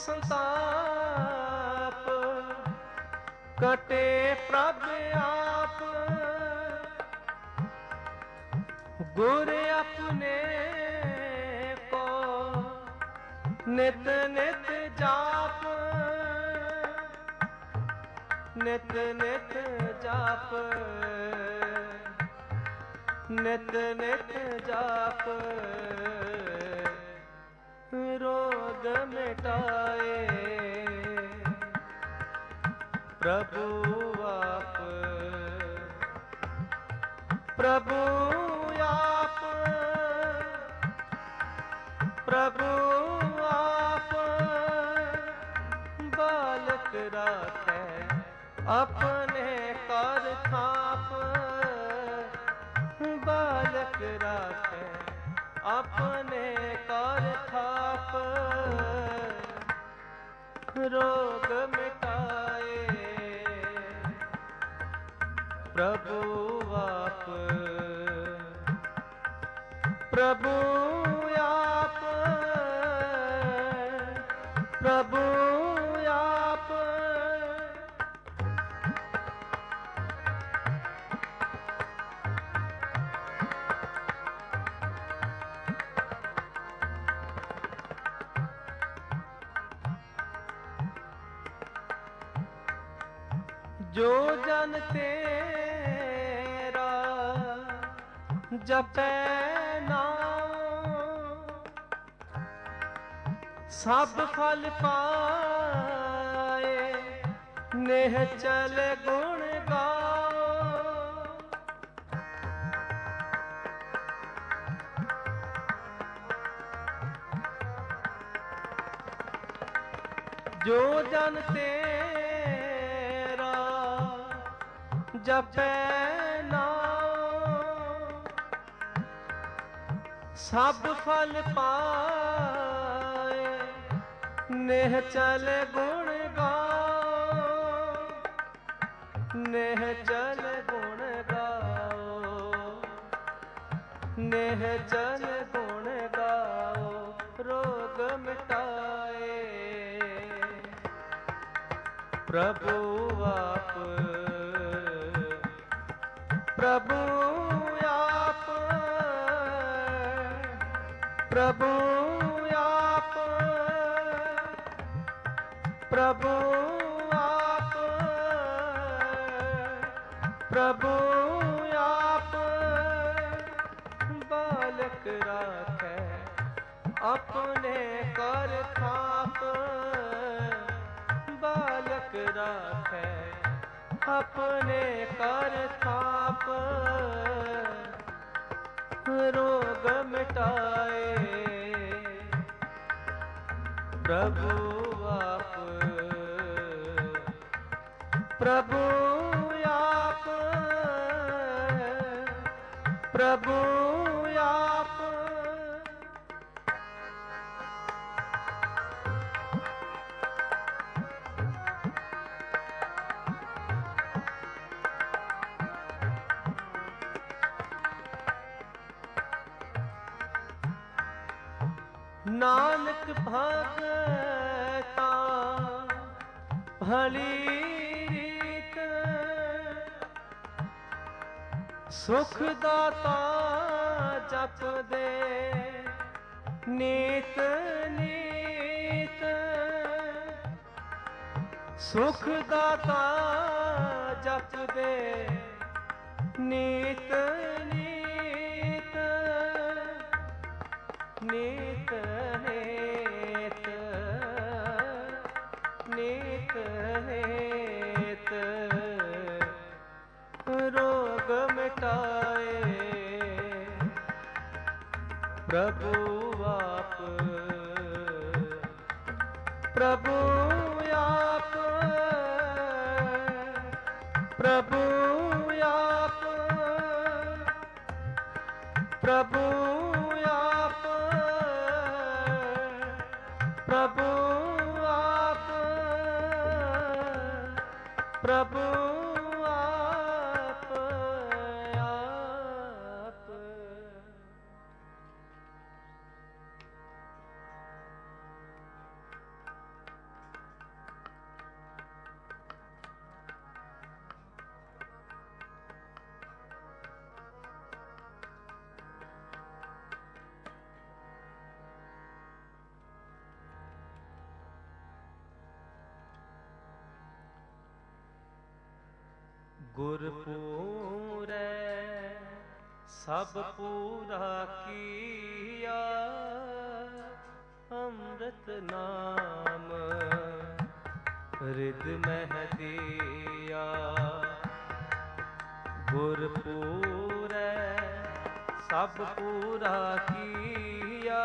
ਸੰਤਾਪ ਕਟੇ ਪ੍ਰਭ ਆਪ, ਗੁਰ ਆਪਣੇ ਕੋ ਨਿਤ ਨਿਤ ਜਾਪ। ਨਿਤ ਨਿਤ ਜਾਪ, ਨਿਤ ਨਿਤ ਜਾਪ, ਰੋਗ ਮਿਟਾਏ ਪ੍ਰਭੂ ਆਪ। ਪ੍ਰਭੂ ਆਪ, ਪ੍ਰਭੂ ਆਪ, ਬਾਲਕ ਰਾਖੈ ਆਪਣੇ ਕਰ ਥਾਪ। ਬਾਲਕ ਰਾਖੈ ਆਪਣੇ ਕਰ ਥਾਪ, ਰੋਗ ਮਿਟਾਏ ਪ੍ਰਭੂ ਆਪ। ਪ੍ਰਭੂ ਆਪ, ਪ੍ਰਭੂ ਆਪ, ਜੋ ਜਨ ਤੇਰਾ ਜਪੈ ਨਾਮ, ਸਭ ਫਲ ਪਾਏ ਨੇਹ ਚਲ ਗੁਣ ਗਾਓ। ਜੋ ਜਨ ਤੇਰਾ ਜਪੈ ਨਾਮ, ਸਭ ਫਲ ਪਾਏ ਨੇਹ ਚਲ ਗੁਣ ਗਾਓ। ਨੇਹ ਚਲ ਗੁਣ ਗਾਓ, ਨੇਹ ਚਲ ਗੁਣ ਗਾਓ, ਰੋਗ ਮਿਟਾਏ ਪ੍ਰਭੂ ਆਪ। ਪ੍ਰਭੂ ਆਪ, ਪ੍ਰਭੂ ਆਪ, ਪ੍ਰਭੂ ਆਪ, ਪ੍ਰਭੂ ਆਪ, ਬਾਲਕ ਰਾਖੈ ਆਪਣੇ ਕਰ ਥਾਪ। ਬਾਲਕ ਰਾਖੈ ਆਪਣੇ ਕਰ ਥਾਪ, ਰੋਗ ਮਿਟਾਏ ਪ੍ਰਭੂ ਆਪ। ਪ੍ਰਭੂ ਆਪ, ਪ੍ਰਭੂ ਆਪ, ਨਾਨਕ ਭਗਤਾ ਭਲੀ ਰੀਤ, ਸੁਖ ਦਾਤਾ ਜਪਦੇ ਨੀਤ ਨੀਤ। ਸੁਖ ਦਾਤਾ ਜਪਦੇ ਨੀਤ ਨੀਤ। ਨੀਤ ਨੇਤ, ਨੀਤ ਨੇਤ, ਰੋਗ ਮਿਟਾਏ ਪ੍ਰਭੂ ਆਪ। ਪ੍ਰਭੂ ਆਪ, ਪ੍ਰਭੂ ਆਪ, ਪ੍ਰਭੂ ਆਪ, ਪ੍ਰਭੂ ਆਪ, ਪ੍ਰਭੂ ਆਪ, ਆਪ। ਗੁਰ ਪੂਰੈ ਸਭ ਪੂਰਾ ਕੀਆ, ਅੰਮ੍ਰਿਤ ਨਾਮ ਰਿਦ ਮਹਿ ਦੀਆ। ਗੁਰ ਪੂਰੈ ਸਭ ਪੂਰਾ ਕੀਆ,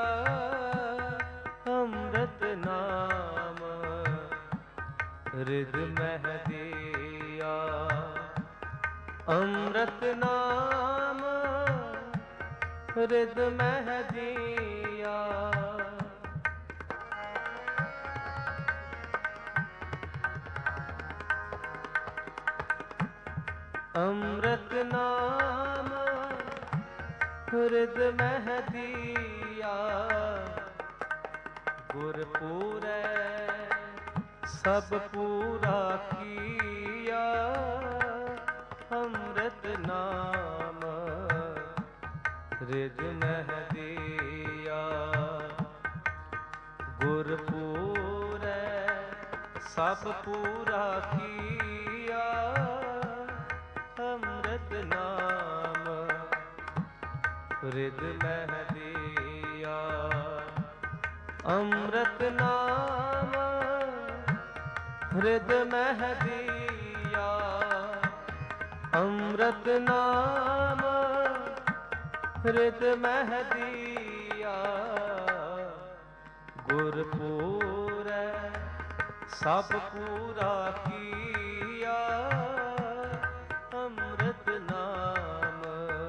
ਅੰਮ੍ਰਿਤ ਨਾਮ ਰਿਦ ਮਹਿ ਦੀਆ। ਅੰਮ੍ਰਿਤ ਨਾਮ ਰਿਦ ਮਹਿ ਦੀਆ। ਅੰਮ੍ਰਿਤ ਨਾਮ ਰਿਦ ਮਹਿ ਦੀਆ। ਗੁਰ ਪੂਰੈ ਸਭ ਪੂਰਾ ਕੀਆ, ਅੰਮ੍ਰਿਤ ਨਾਮ ਰਿਦ ਮਹਿ ਦੀਆ। ਗੁਰ ਪੂਰੈ ਸਭ ਪੂਰਾ ਕੀਆ, ਅੰਮ੍ਰਿਤ ਨਾਮ ਰਿਦ ਮਹਿ ਦੀਆ। ਅੰਮ੍ਰਿਤ ਨਾਮ ਰਿਦ ਮਹਿ ਦੀਆ। ਅੰਮ੍ਰਿਤ ਨਾਮ ਰਿਦ ਮਹਿ ਦੀਆ। ਗੁਰ ਪੂਰੈ ਸਭ ਪੂਰਾ ਕੀਆ, ਅੰਮ੍ਰਿਤ ਨਾਮ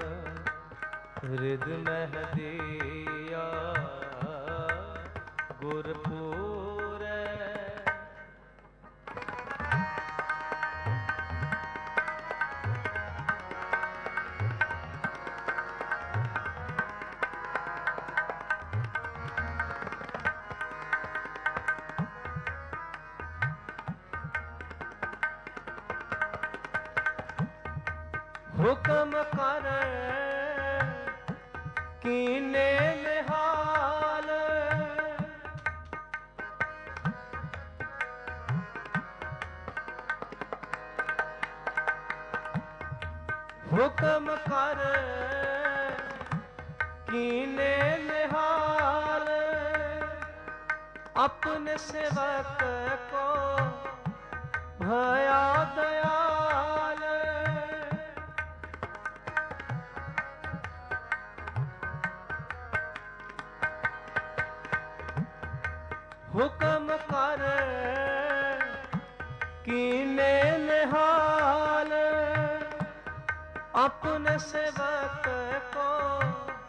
ਰਿਦ ਮਹਿ ਦੀਆ। ਗੁਰ ਪੂਰੈ ਹੁਕਮ ਕਰ ਕੀਨੇ ਨਿਹਾਲ। ਹੁਕਮ ਕਰ ਕੀਨੇ ਨਿਹਾਲ। ਆਪਣੇ ਸੇਵਕ ਕੋ ਭਇਆ ਦਇਆਲ। ਹੁਕਮ ਕਰ ਕੀਨੇ ਨਿਹਾਲ। ਆਪਣੇ ਸੇਵਕ ਕੋ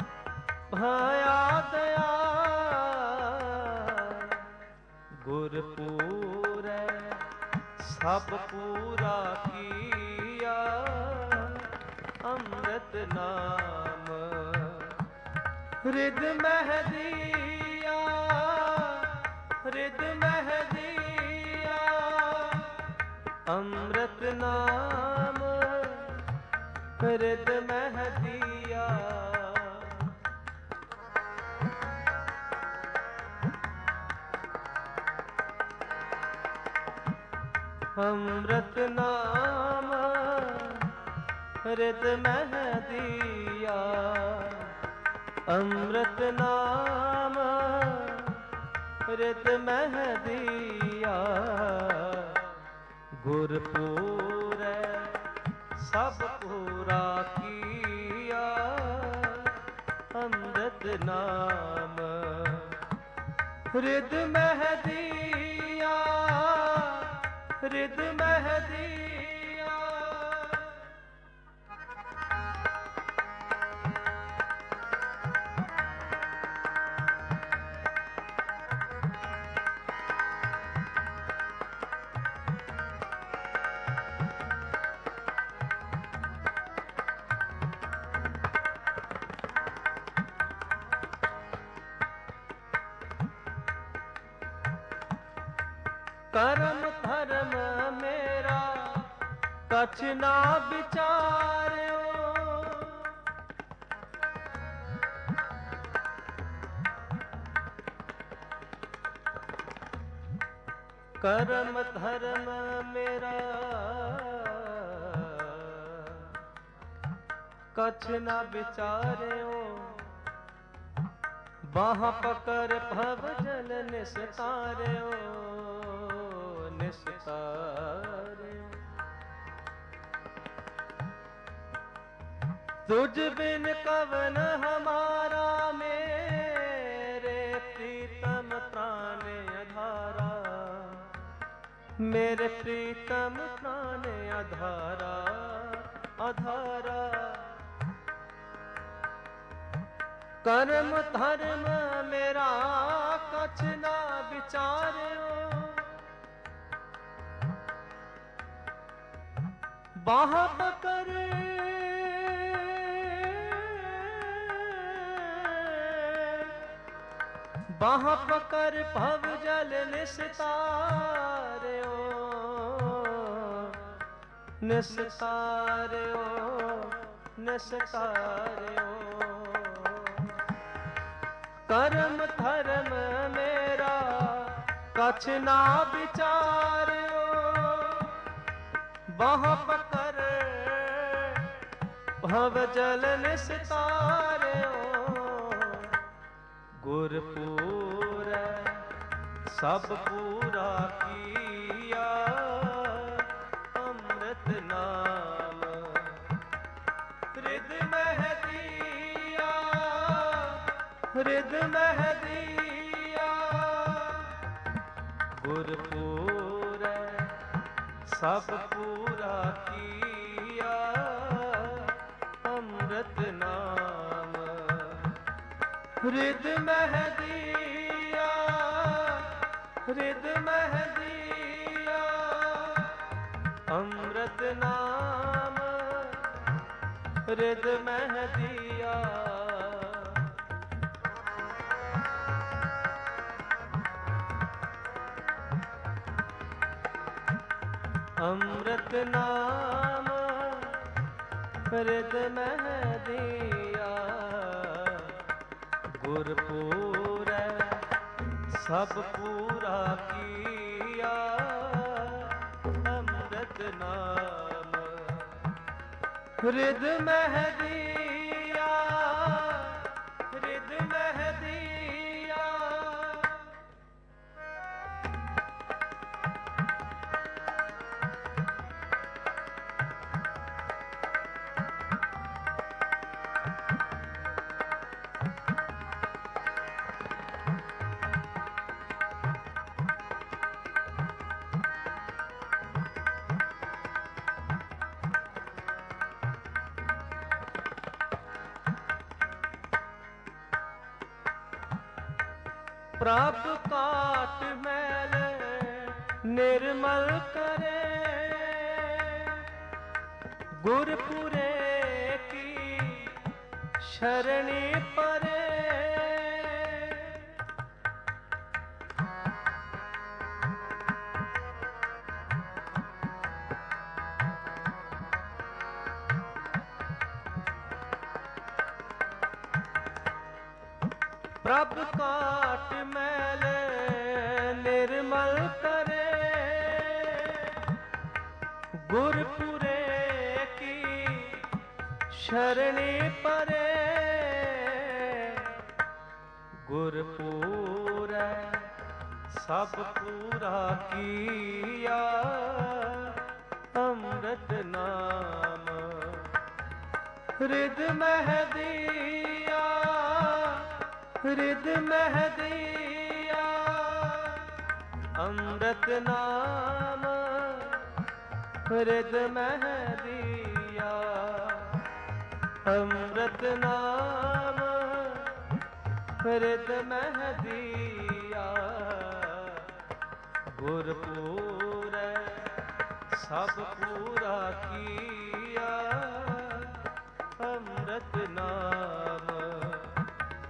ਭਇਆ ਦਇਆਲ। ਗੁਰ ਪੂਰੈ ਸਭ ਪੂਰਾ ਕੀਆ, ਅੰਮ੍ਰਿਤ ਨਾਮ ਰਿਦ ਮਹਿ ਦੀਆ। ਰਿਦ ਮਹਿ ਦੀਆ। ਅੰਮ੍ਰਿਤ ਨਾਮ ਰਿਦ ਮਹਿ ਦੀਆ। ਅੰਮ੍ਰਿਤ ਨਾਮ ਰਿਦ ਮਹਿ ਦੀਆ। ਅੰਮ੍ਰਿਤ ਨਾਮ ਰਿਦ ਮਹਿ ਦੀਆ। ਗੁਰ ਪੂਰੈ ਸਭ ਪੂਰਾ ਕੀਆ, ਅੰਮ੍ਰਿਤ ਨਾਮ ਰਿਦ ਮਹਿ ਦੀਆ। ਰਿਦ ਮਹਿ ਦੀਆ। कर्म धर्म मेरा कछ ना विचार्यो। कर्म धर्म मेरा कछ न विचार्यो। बाह पकर भव जल निस्तार्यो निस्तार्यो। तुझ बिन कवन हमारा मेरे प्रीतम प्राण अधारा। मेरे प्रीतम प्राण अधारा अधारा। कर्म धर्म मेरा कछ ना विचार्यो। बाह पकर बाह पकर भव जल निस्तार्यो निस्तार्यो निस्तार्यो। कर्म धर्म मेरा कछ ना विचार्यो। बाह पकर भव जल निस्तार्यो। गुर पूरै सब पूरा किया अमृत नाम हृद मह दिया हृद मह दिया। गुर पूरै सब पूरा किया अमृत नाम हृद मह दिया हृद मह दिया। अमृत नाम हृद मह दिया। अमृत नाम हृद मह दिया। गुर पूरै सब पूरा किया अमृत नाम हृद मह दिया हृद मह दिया। प्रभ काट मैल निर्मल करे। गुरपुरे की शरणी परे। प्रभ काट मैल निर्मल करे। गुरपुरे की शरणी परे। गुरपुरै सब पूरा किया अमृत नाम हृद मह दिया हृद मह दिया। अमृत नाम हृद मह दिया। अमृत नाम हृद मह दिया। गुर पूरै सब पूरा किया अमृत नाम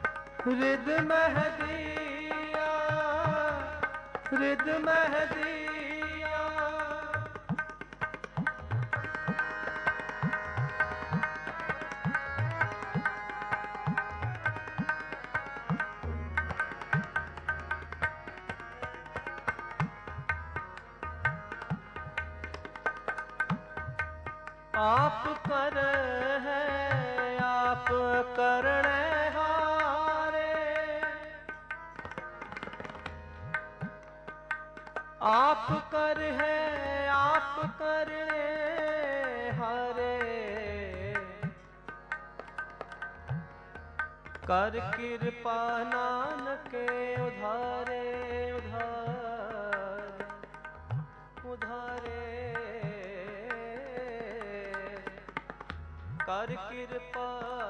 हृद मह दिया हृद मह दिया। आप कर है आप करने हारे, आप कर है आप करने हारे, कर कृपा नानके उधारे उधार उधारे, कर कृपा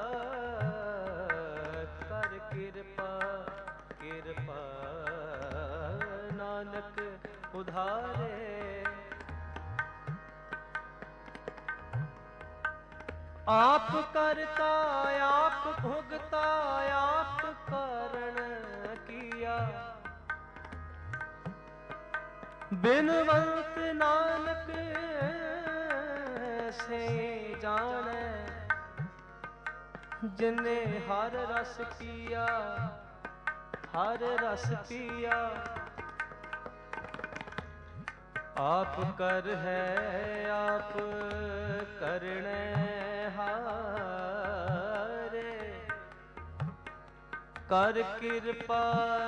कृपा नानक उधारे। आप करता आप भुगता आप करण किया, बिनवंत नानक से जाने, जिने हर रस पिया हर रस पिया। आप कर है आप करने हारे, कर कृपा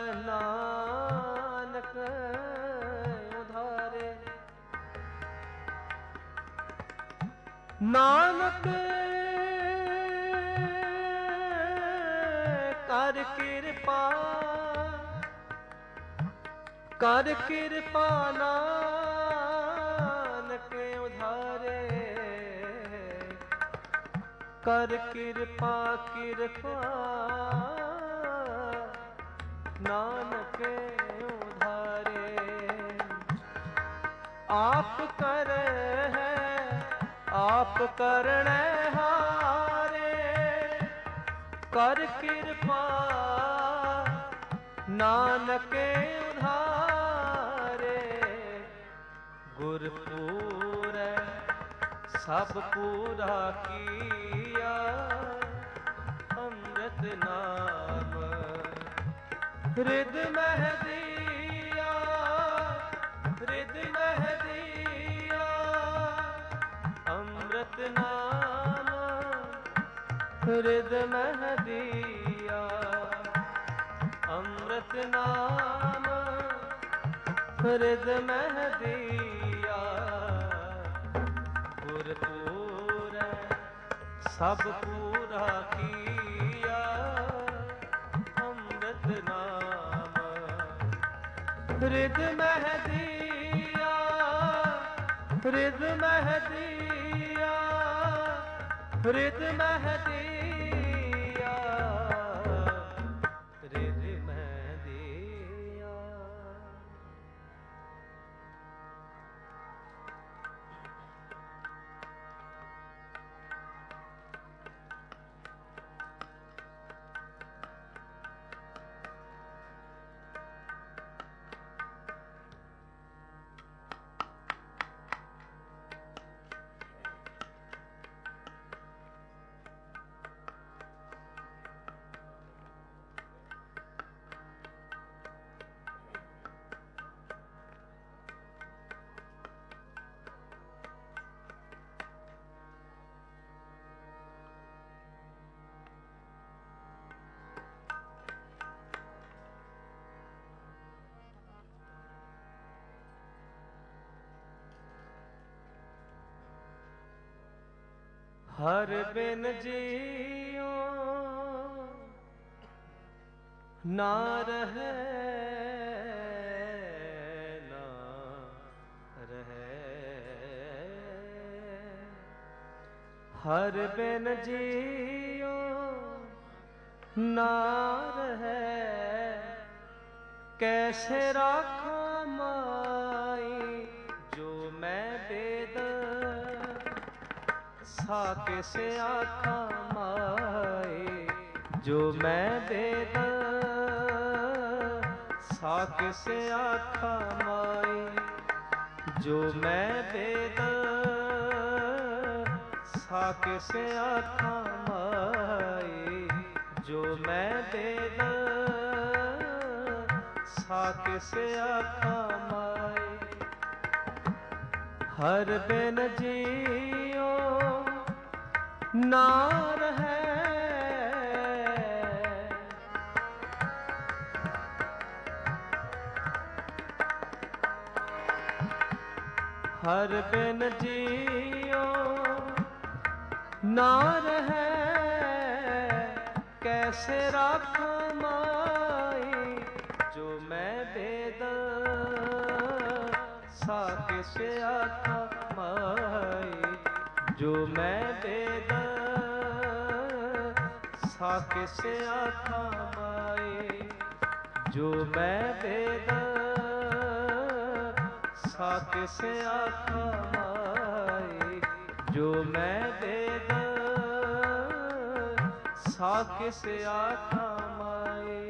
नानक उधारे। नानक कर कृपा नानक उधारे, कर कृपा नानक उधारे। आप कर है आप करने हारे, कर कृपा नानक उधारे। गुर पूरै सब पूरा किया, अमृत नाम हृद मह दिया, हृद मह दिया। अमृत नाम हृद मह दिया, अमृत नाम हृद मह दिया। गुर पूरै सब पूरा किया, अमृत नाम हृद मह दिया, हृद मह दिया, हृद मह दिया, हृद मह दिया। हर बिन जियो ना रहे ना रहे, हर बिन जियो ना रहे। कैसे राखा माई जो मैं बेद, साके से आखा माई जो मैं बेद, साके से आखा माई जो मैं बेद, साके से आखा माई जो मैं बेद, साके से आखा माई। हर बिन जियो ਨਾਰ ਹੈ। ਹਰ ਬਿਨ ਜੀਉ ਨਾਰ ਹੈ, ਕੈਸੇ ਰਾਖਾਂ ਮਾਈ ਜੋ ਮੈਂ ਬੇਦ ਸਾ ਕਿਸ ਆਖਾਂ ਮਾਈ ਜੋ ਮੈਂ ਬੇਦ ਸਾ ਕਿਸ ਆਖਾਂ ਮਾਈ ਜੋ ਮੈਂ ਬੇਦ ਸਾ ਕਿਸ ਆਖਾਂ ਮਾਈ ਜੋ ਮੈਂ ਬੇਦ ਸਾ ਕਿਸ ਆਖਾਂ ਮਾਈ।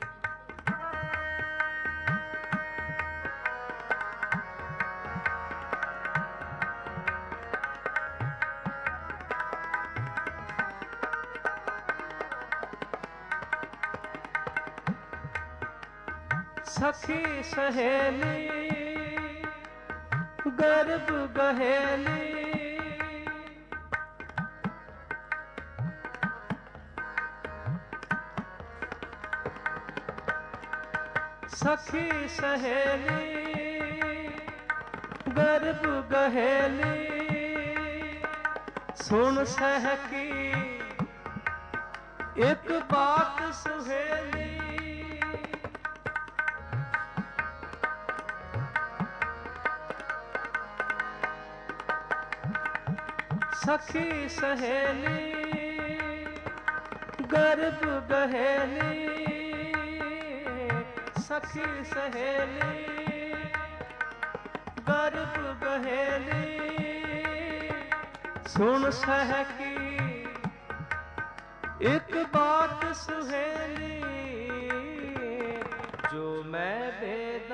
ਸਖੀ ਸਹੇਲੀ ਗਰਭ ਗਹੇਲੀ ਸਖੀ ਸਹੇਲੀ ਗਰਭ ਗਹੇਲੀ ਸੁਣ ਸਹਿਕੀ ਇੱਕ ਬਾਤ ਸੁਹੇਲੀ ਸਖੀ ਸਹੇਲੀ ਗਰਭ ਗਹੇਲੀ ਸਖੀ ਸਹੇਲੀ ਗਰਭ ਗਹੇਲੀ ਸੁਣ ਸਹਿਕੀ ਇੱਕ ਬਾਤ ਸੁਹੇਲੀ ਜੋ ਮੈਂ ਬੇਦ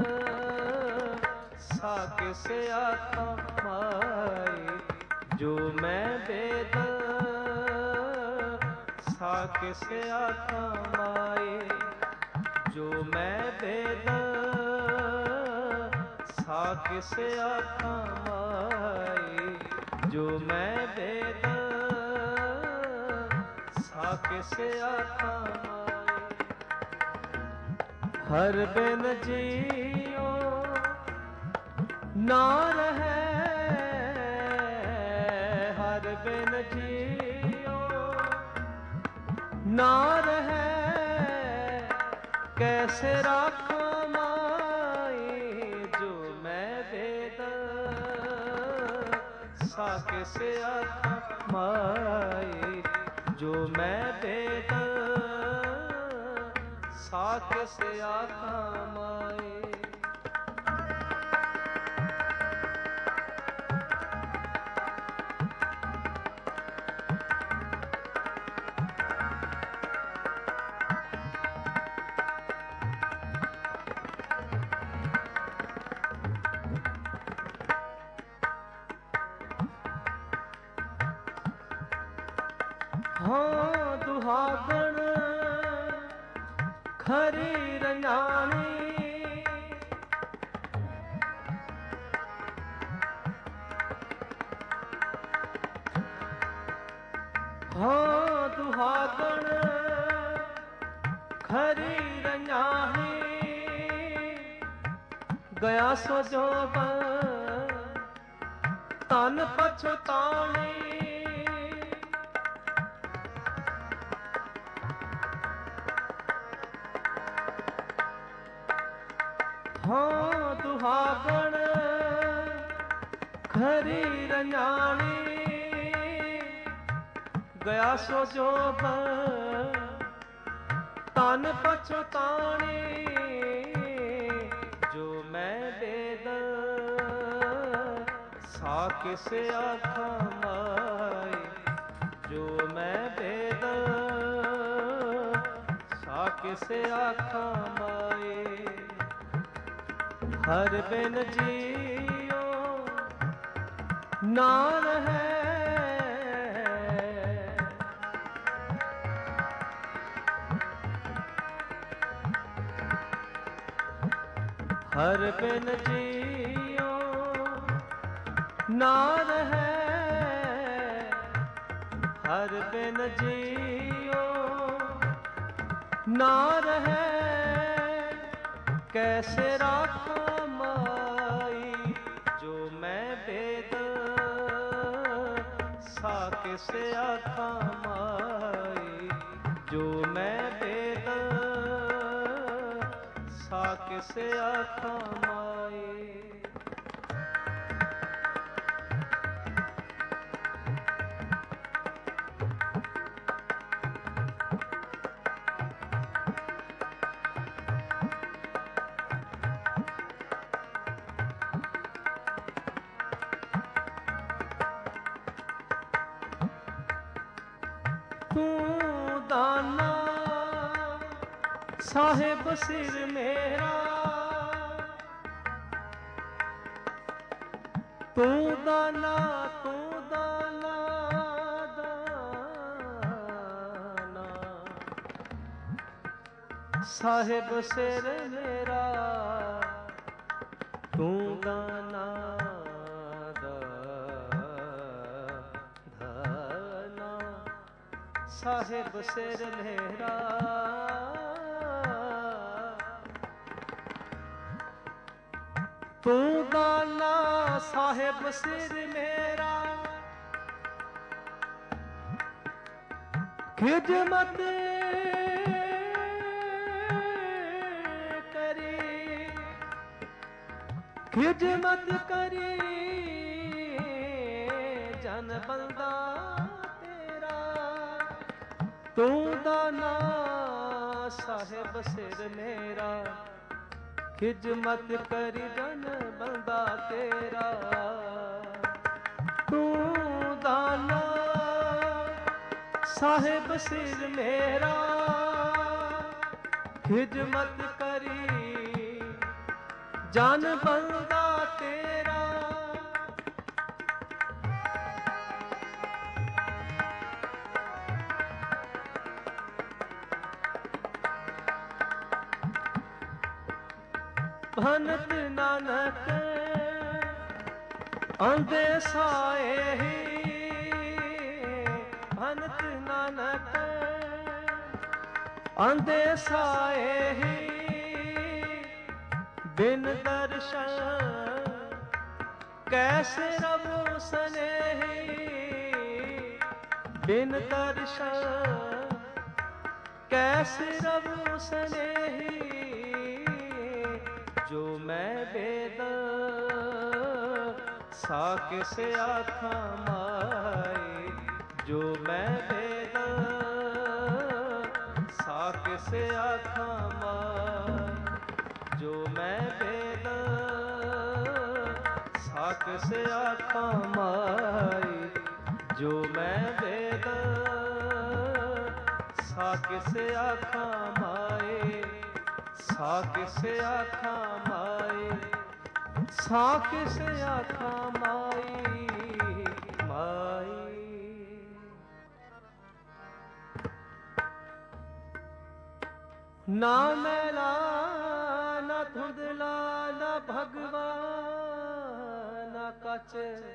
ਸਾ ਕਿਸ ਆਖਾਂ ਮਾਈ ਜੋ ਮੈਂ ਬੇਦ ਸਾ ਕਿਸ ਆਖਾਂ ਮਾਈ ਜੋ ਮੈਂ ਬੇਦ ਸਾ ਕਿਸ ਆਖਾਂ ਮਾਈ ਜੋ ਮੈਂ ਬੇਦ ਸਾ ਕਿਸ ਆਖਾਂ ਮਾਈ। ਹਰ ਬਿਨ ਜੀਉ ਨਾਰ ਹੈ, ਹਰ ਬਿਨ ਜੀਉ ਨਾਰ ਹੈ, ਕੈਸੇ ਰਾਖਾਂ ਮਾਈ ਜੋ ਮੈਂ ਬੇਦ ਸਾ ਕਿਸ ਆਖਾਂ ਮਾਈ ਜੋ ਮੈਂ ਬੇਦ ਸਾ ਕਿਸ ਆਖਾਂ ਮਾਈ। ਹਾਂ ਦੁਹਾਗਣ ਖਰੀ ਰੰਜਾਣੀ ਹਾਂ ਦੁਹਾਗਣ ਖਰੀ ਰੰਜਾਣੀ ਗਿਆ ਸੋ ਜੋਬ ਤਨ ਪਛਤਾਣੀ ਹਾਂ ਦੁਹਾਗਣ ਖਰੀ ਰੰਜਾਣੀ ਗਿਆ ਸੋ ਜੋਬ ਤਨ ਪਛਤਾਣੀ ਜੋ ਮੈਂ ਬੇਦ ਸਾ ਕਿਸ ਆਖਾਂ ਮਾਈ ਜੋ ਮੈਂ ਬੇਦ ਸਾ ਕਿਸ ਆਖਾਂ ਮਾਈ। ਹਰ ਬਿਨ ਜੀਉ ਨਾਰ ਹੈ, ਹਰ ਬਿਨ ਜੀਉ ਨਾਰ ਹੈ, हर बिन जियो ना रहे, कैसे राखा माई जो मैं वेद सा किसे आखा माई जो मैं वेद सा किसे आखा माई। तू दाना साहिब सिर मेरा, तू दाना दाना साहिब सिर मेरा, तू दाना साहिब सिर मेरा। तू दाना साहिब सिर मेरा, खिदमत करी, खिदमत करी जन बंदा तेरा। तू दाना साहिब सिर मेरा, खिदमत करी जन बंदा तेरा। तू दाना साहिब सिर मेरा, खिदमत करी जन बंदा तेरा। भनत नानक अंधे साए ही, भनत नानक अंधे साए ही, बिन दर्शन कैसे रवो स्नेही, बिन दर्शन कैसे रवो स्नेही। जो मैं वेद सा किसे आखा माई, जो मैं वेद सा किसे आखा माई, जो मैं वेद सा किसे आखा माई, जो मैं वेद सा किसे आखा माई, सा किसे आखा माई, सा किसे आखा माई, माई। ना मैला ना धुंधला ना भगवा ना कच,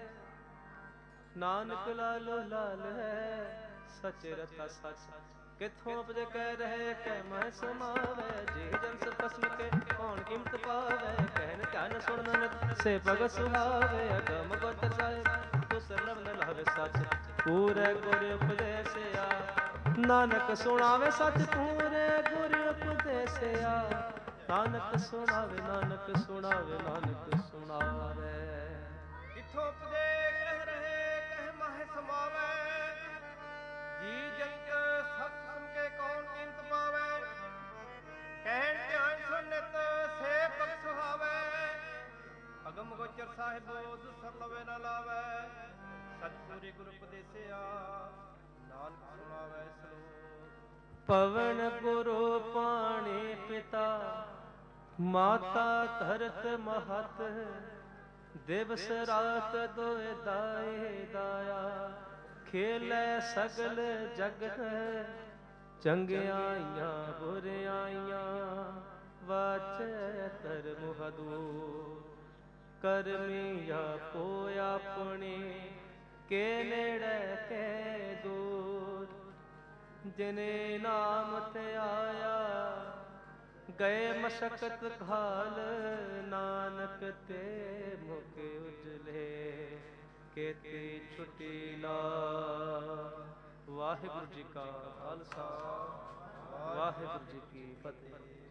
नानक लालो लाल है सच रता सच। किथों उपजे कह रहे कह मैं समावे, जी जन से पसम के कौन कीमत पावे। कहन ध्यान सुन नित से भगत सुहावे, अगम गोचर साहिब तू सरलव न लावे सच। पूरे गुर उपदेसिया नानक सुनावे सच, पूरे गुर उपदेसिया नानक सुनावे, नानक सुनावे, नानक सुनावे। किथों उपजे कह रहे कह माहे समावे, जी जंत सत सुन के कौन कीमत पावे। कहन ध्यान सुन नित से भगत सुहावे, अगम गोचर साहिब दुसर लवे न लावे। सतपुरी गुरु उपदेसिया नानक सुनावे सलोक। पवन गुरु पाणी पिता माता धरत महत, दिवस रात दोए दाए दाया। खेलै सगल जगत चंगियाइयां बुरियाइयां, वाचै धर्म हदूर। करमी आपो अपने के नेड़े के दूर। ਜਿਨੇ ਨਾਮ ਤੇ ਆਇਆ, ਗਏ ਮਸ਼ਕਤ ਘਾਲ, ਨਾਨਕ ਤੇ ਮੁਖ ਉਜਲੇ, ਕੇਤੀ ਛੁਟੀ ਲਾ। ਵਾਹਿਗੁਰੂ ਜੀ ਕਾ ਖਾਲਸਾ, ਵਾਹਿਗੁਰੂ ਜੀ ਕੀ ਫਤਿਹ।